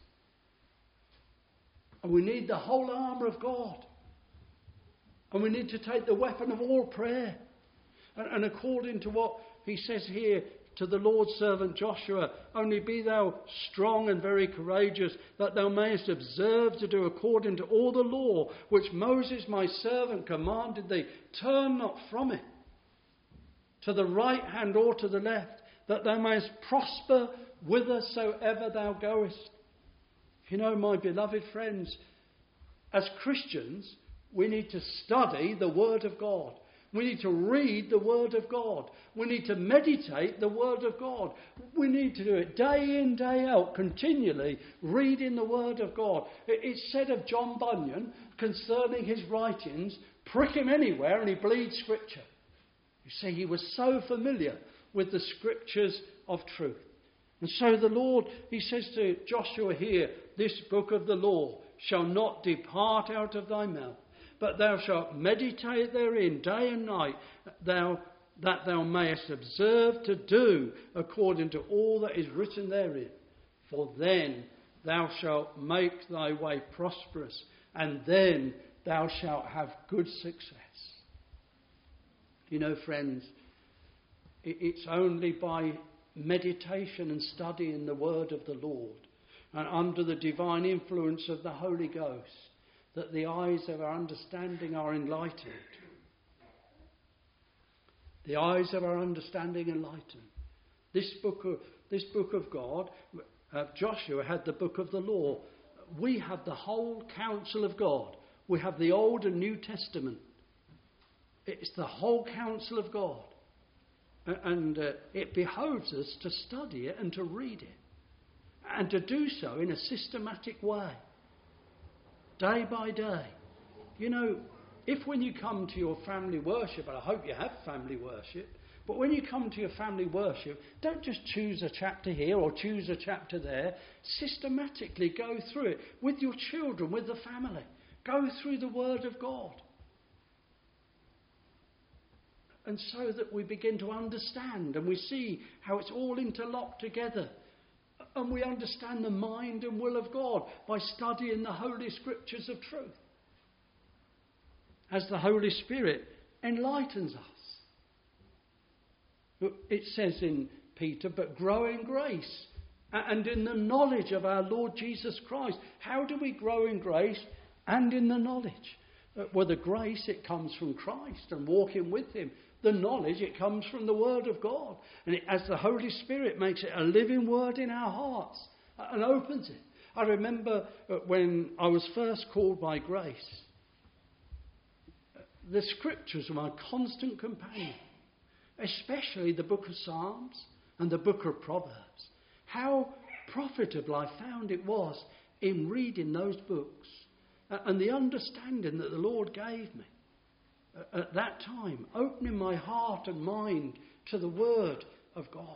And we need the whole armour of God. And we need to take the weapon of all prayer. And according to what he says here to the Lord's servant Joshua, only be thou strong and very courageous, that thou mayest observe to do according to all the law which Moses my servant commanded thee. Turn not from it, to the right hand or to the left, that thou mayest prosper whithersoever thou goest. You know, my beloved friends, as Christians, we need to study the Word of God. We need to read the Word of God. We need to meditate the Word of God. We need to do it day in, day out, continually reading the Word of God. It's said of John Bunyan concerning his writings, prick him anywhere and he bleeds Scripture. You see, he was so familiar with the Scriptures of truth. And so the Lord, he says to Joshua here, this book of the law shall not depart out of thy mouth, but thou shalt meditate therein day and night, that thou mayest observe to do according to all that is written therein. For then thou shalt make thy way prosperous, and then thou shalt have good success. You know, friends, it's only by meditation and studying the word of the Lord and under the divine influence of the Holy Ghost that the eyes of our understanding are enlightened. The eyes of our understanding enlightened. This book of God, Joshua had the book of the law. We have the whole counsel of God. We have the Old and New Testament. It's the whole counsel of God. And it behoves us to study it and to read it. And to do so in a systematic way. Day by day. You know, if when you come to your family worship, and I hope you have family worship, but when you come to your family worship, don't just choose a chapter here or choose a chapter there. Systematically go through it with your children, with the family. Go through the Word of God. And so that we begin to understand and we see how it's all interlocked together. And we understand the mind and will of God by studying the Holy Scriptures of truth. As the Holy Spirit enlightens us. It says in Peter, but grow in grace and in the knowledge of our Lord Jesus Christ. How do we grow in grace and in the knowledge? Well, the grace, it comes from Christ and walking with him. The knowledge, it comes from the Word of God. And as the Holy Spirit makes it a living word in our hearts and opens it. I remember when I was first called by grace, the Scriptures were my constant companion. Especially the book of Psalms and the book of Proverbs. How profitable I found it was in reading those books. And the understanding that the Lord gave me. At that time, opening my heart and mind to the Word of God.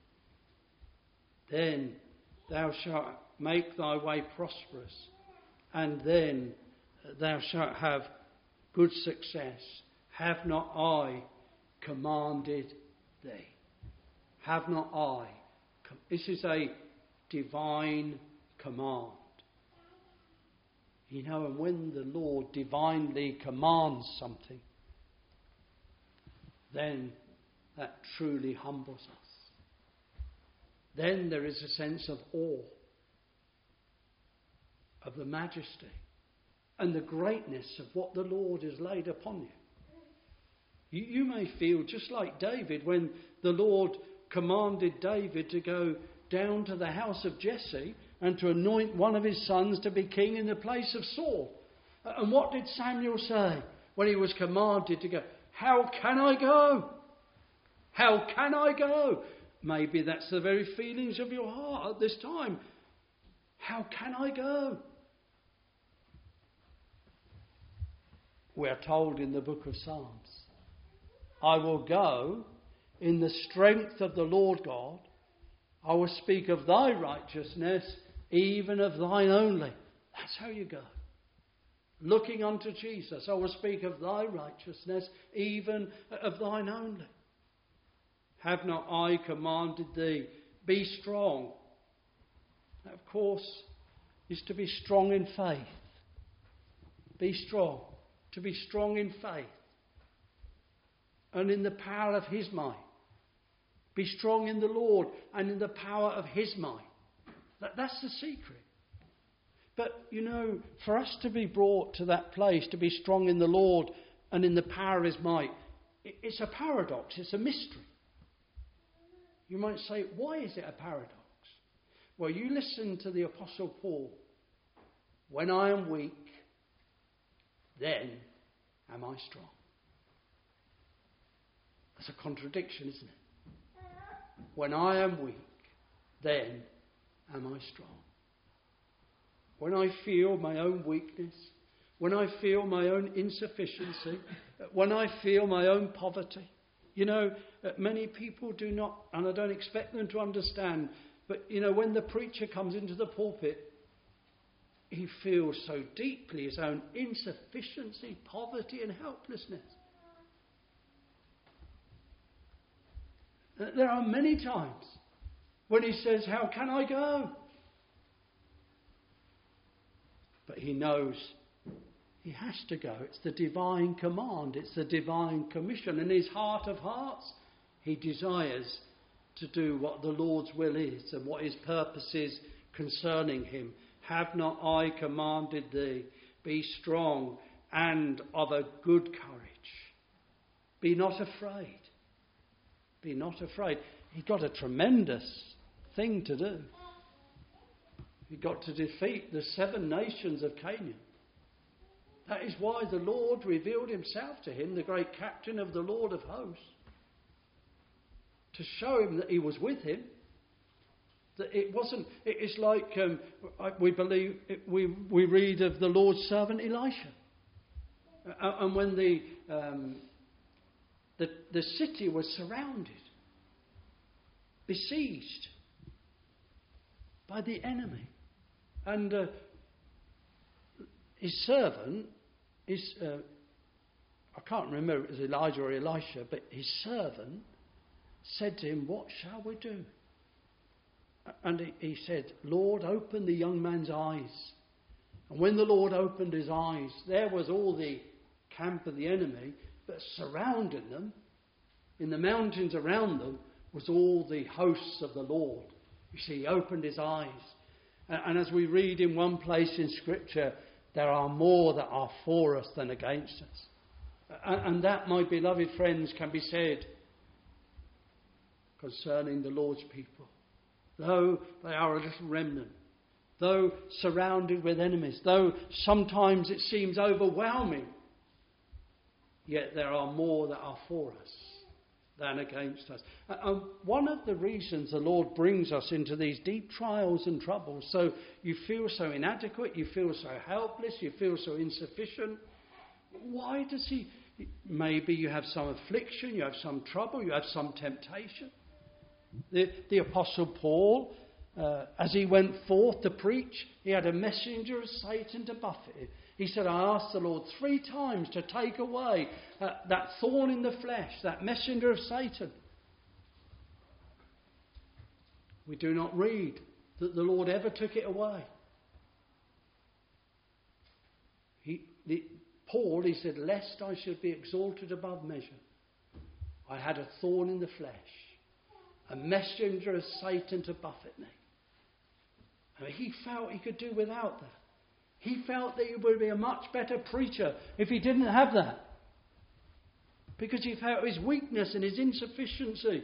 Then thou shalt make thy way prosperous, and then thou shalt have good success. Have not I commanded thee? Have not I? This is a divine command. You know, and when the Lord divinely commands something, then that truly humbles us. Then there is a sense of awe of the majesty and the greatness of what the Lord has laid upon you. You may feel just like David when the Lord commanded David to go down to the house of Jesse and to anoint one of his sons to be king in the place of Saul. And what did Samuel say when he was commanded to go? How can I go? How can I go? Maybe that's the very feelings of your heart at this time. How can I go? We are told in the book of Psalms, I will go in the strength of the Lord God. I will speak of thy righteousness, even of thine only. That's how you go. Looking unto Jesus, I will speak of thy righteousness, even of thine only. Have not I commanded thee? Be strong. That, of course, is to be strong in faith. Be strong. To be strong in faith. And in the power of his might. Be strong in the Lord and in the power of his might. That's the secret. But, you know, for us to be brought to that place, to be strong in the Lord and in the power of his might, it's a paradox. It's a mystery. You might say, why is it a paradox? Well, you listen to the Apostle Paul. When I am weak, then am I strong. That's a contradiction, isn't it? When I am weak, then am I strong. When I feel my own weakness, when I feel my own insufficiency, when I feel my own poverty. You know, many people do not, and I don't expect them to understand, but, you know, when the preacher comes into the pulpit, he feels so deeply his own insufficiency, poverty and helplessness. There are many times when he says, how can I go? But he knows he has to go. It's the divine command. It's the divine commission. In his heart of hearts, he desires to do what the Lord's will is and what his purpose is concerning him. Have not I commanded thee? Be strong and of a good courage. Be not afraid. Be not afraid. He got a tremendous thing to do. He got to defeat the 7 nations of Canaan. That is why the Lord revealed himself to him, the great captain of the Lord of hosts, to show him that he was with him. That it wasn't. It's like we believe. We read of the Lord's servant Elisha, and when the city was surrounded, besieged by the enemy, and his servant is I can't remember if it was Elijah or Elisha, but his servant said to him, "What shall we do?" And he said, "Lord, open the young man's eyes." And when the Lord opened his eyes, there was all the camp of the enemy, but surrounding them, in the mountains around them, was all the hosts of the Lord. You see, he opened his eyes. And as we read in one place in Scripture, there are more that are for us than against us. And that, my beloved friends, can be said concerning the Lord's people. Though they are a little remnant, though surrounded with enemies, though sometimes it seems overwhelming, yet there are more that are for us than against us. And one of the reasons the Lord brings us into these deep trials and troubles, so you feel so inadequate, you feel so helpless, you feel so insufficient. Why does he? Maybe you have some affliction, you have some trouble, you have some temptation. The Apostle Paul, as he went forth to preach, he had a messenger of Satan to buffet him. He said, "I asked the Lord 3 times to take away that thorn in the flesh, that messenger of Satan." We do not read that the Lord ever took it away. Paul, he said, lest I should be exalted above measure, I had a thorn in the flesh, a messenger of Satan to buffet me. I mean, he felt he could do without that. He felt that he would be a much better preacher if he didn't have that. Because he felt his weakness and his insufficiency.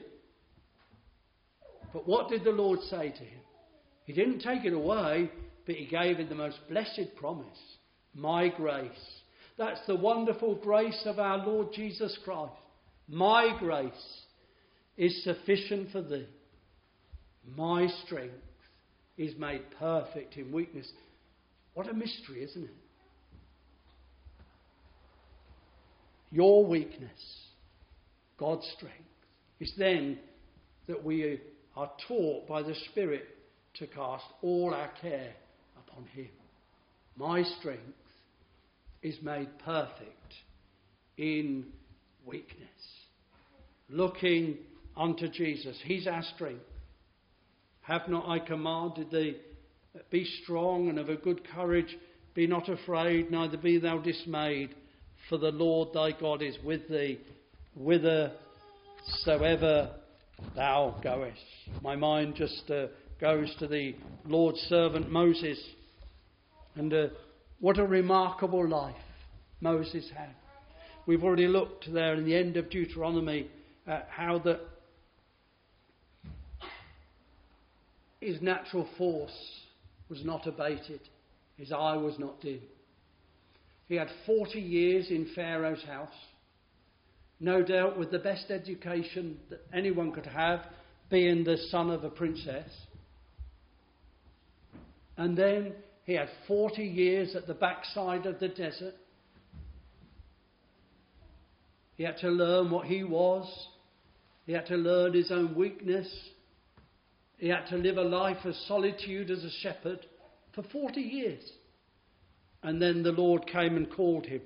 But what did the Lord say to him? He didn't take it away, but he gave him the most blessed promise. My grace. That's the wonderful grace of our Lord Jesus Christ. My grace is sufficient for thee. My strength is made perfect in weakness. What a mystery, isn't it? Your weakness, God's strength. It's then that we are taught by the Spirit to cast all our care upon him. My strength is made perfect in weakness. Looking unto Jesus. He's our strength. Have not I commanded thee, be strong and of a good courage, be not afraid, neither be thou dismayed, for the Lord thy God is with thee, whithersoever thou goest. My mind just goes to the Lord's servant Moses, and what a remarkable life Moses had. We've already looked there in the end of Deuteronomy at how that his natural force was not abated. His eye was not dim. He had 40 years in Pharaoh's house, no doubt with the best education that anyone could have, being the son of a princess. And then he had 40 years at the backside of the desert. He had to learn what he was. He had to learn his own weakness. He had to live a life of solitude as a shepherd for 40 years. And then the Lord came and called him.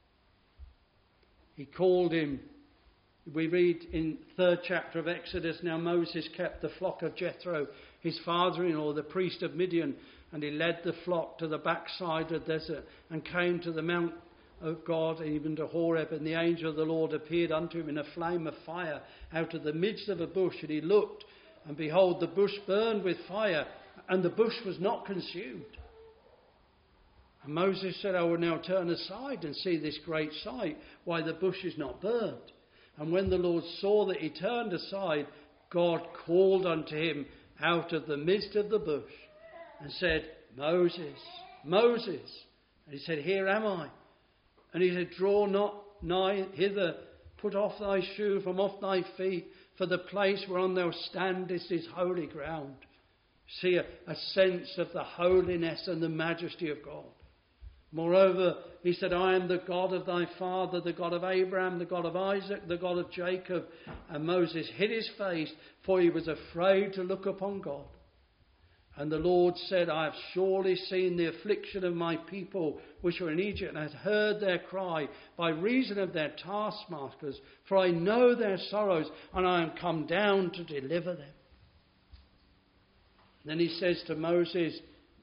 He called him. We read in 3rd chapter of Exodus, now Moses kept the flock of Jethro, his father-in-law, the priest of Midian, and he led the flock to the backside of the desert and came to the mount of God, even to Horeb, and the angel of the Lord appeared unto him in a flame of fire out of the midst of a bush, and he looked, and behold, the bush burned with fire, and the bush was not consumed. And Moses said, I will now turn aside and see this great sight, why the bush is not burnt. And when the Lord saw that he turned aside, God called unto him out of the midst of the bush and said, Moses, Moses. And he said, Here am I. And he said, Draw not nigh hither, put off thy shoe from off thy feet, for the place whereon thou standest is holy ground. See a sense of the holiness and the majesty of God. Moreover, he said, I am the God of thy father, the God of Abraham, the God of Isaac, the God of Jacob. And Moses hid his face, for he was afraid to look upon God. And the Lord said, I have surely seen the affliction of my people which are in Egypt, and have heard their cry by reason of their taskmasters, for I know their sorrows, and I am come down to deliver them. And then he says to Moses,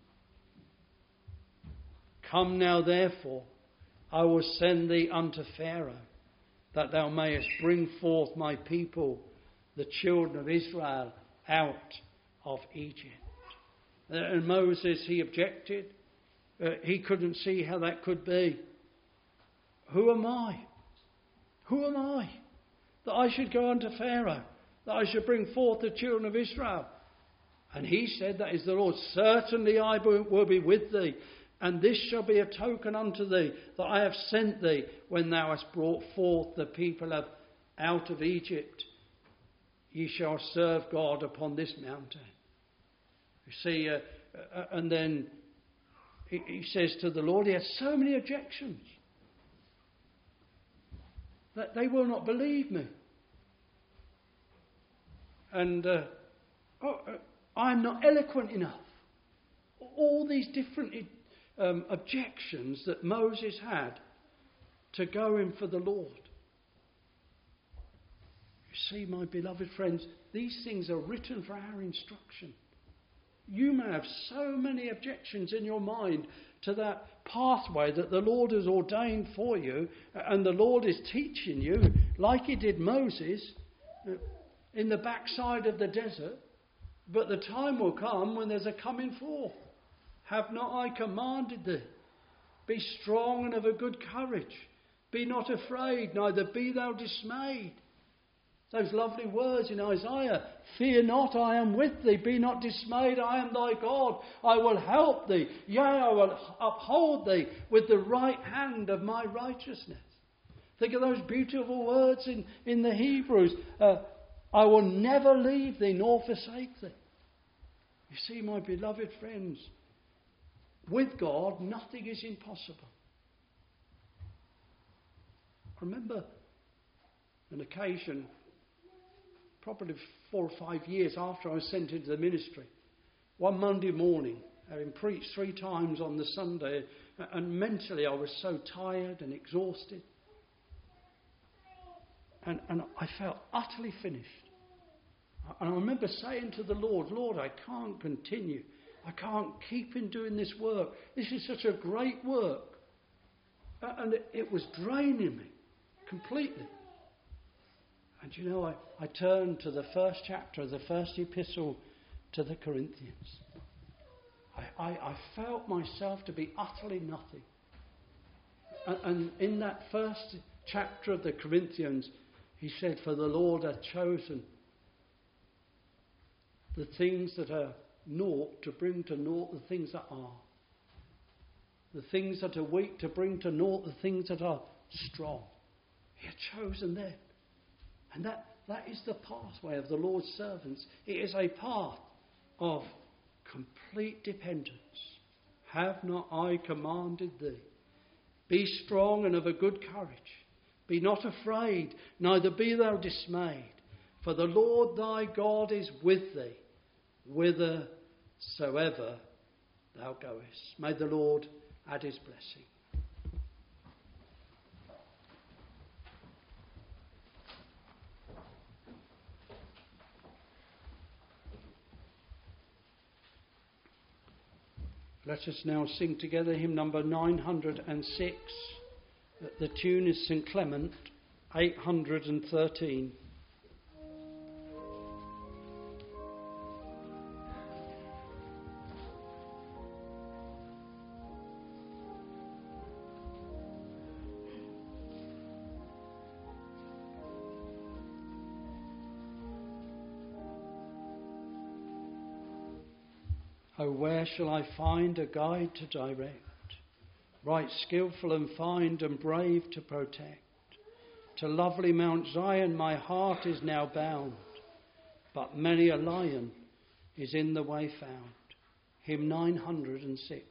Come now therefore, I will send thee unto Pharaoh, that thou mayest bring forth my people, the children of Israel, out of Egypt. And Moses, he objected. He couldn't see how that could be. Who am I? Who am I? That I should go unto Pharaoh, that I should bring forth the children of Israel. And he said, that is the Lord, certainly I will be with thee. And this shall be a token unto thee, that I have sent thee when thou hast brought forth the people out of Egypt. Ye shall serve God upon this mountain. You see, and then he says to the Lord, he has so many objections that they will not believe me. And I'm not eloquent enough. All these different objections that Moses had to go in for the Lord. You see, my beloved friends, these things are written for our instruction. You may have so many objections in your mind to that pathway that the Lord has ordained for you, and the Lord is teaching you, like he did Moses, in the backside of the desert. But the time will come when there's a coming forth. Have not I commanded thee? Be strong and of a good courage. Be not afraid, neither be thou dismayed. Those lovely words in Isaiah. Fear not, I am with thee. Be not dismayed, I am thy God. I will help thee. Yea, I will uphold thee with the right hand of my righteousness. Think of those beautiful words in the Hebrews. I will never leave thee nor forsake thee. You see, my beloved friends, with God, nothing is impossible. I remember an occasion, probably 4 or 5 years after I was sent into the ministry. One Monday morning, having preached 3 times on the Sunday, and mentally I was so tired and exhausted. And I felt utterly finished. And I remember saying to the Lord, Lord, I can't continue. I can't keep in doing this work. This is such a great work. And it was draining me completely. And you know, I turned to the first chapter of the first epistle to the Corinthians. I felt myself to be utterly nothing. And in that first chapter of the Corinthians, he said, for the Lord hath chosen the things that are naught to bring to naught the things that are. The things that are weak to bring to naught the things that are strong. He had chosen them. And that is the pathway of the Lord's servants. It is a path of complete dependence. Have not I commanded thee? Be strong and of a good courage. Be not afraid, neither be thou dismayed. For the Lord thy God is with thee, whithersoever thou goest. May the Lord add his blessing. Let us now sing together hymn number 906. The tune is St. Clement, 813. Oh, where shall I find a guide to direct, right skillful and fine and brave to protect? To lovely Mount Zion my heart is now bound, but many a lion is in the way found. Hymn 906.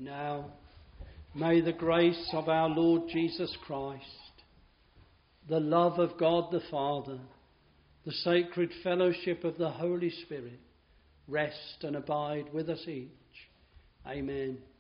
Now, may the grace of our Lord Jesus Christ, the love of God the Father, the sacred fellowship of the Holy Spirit, rest and abide with us each. Amen.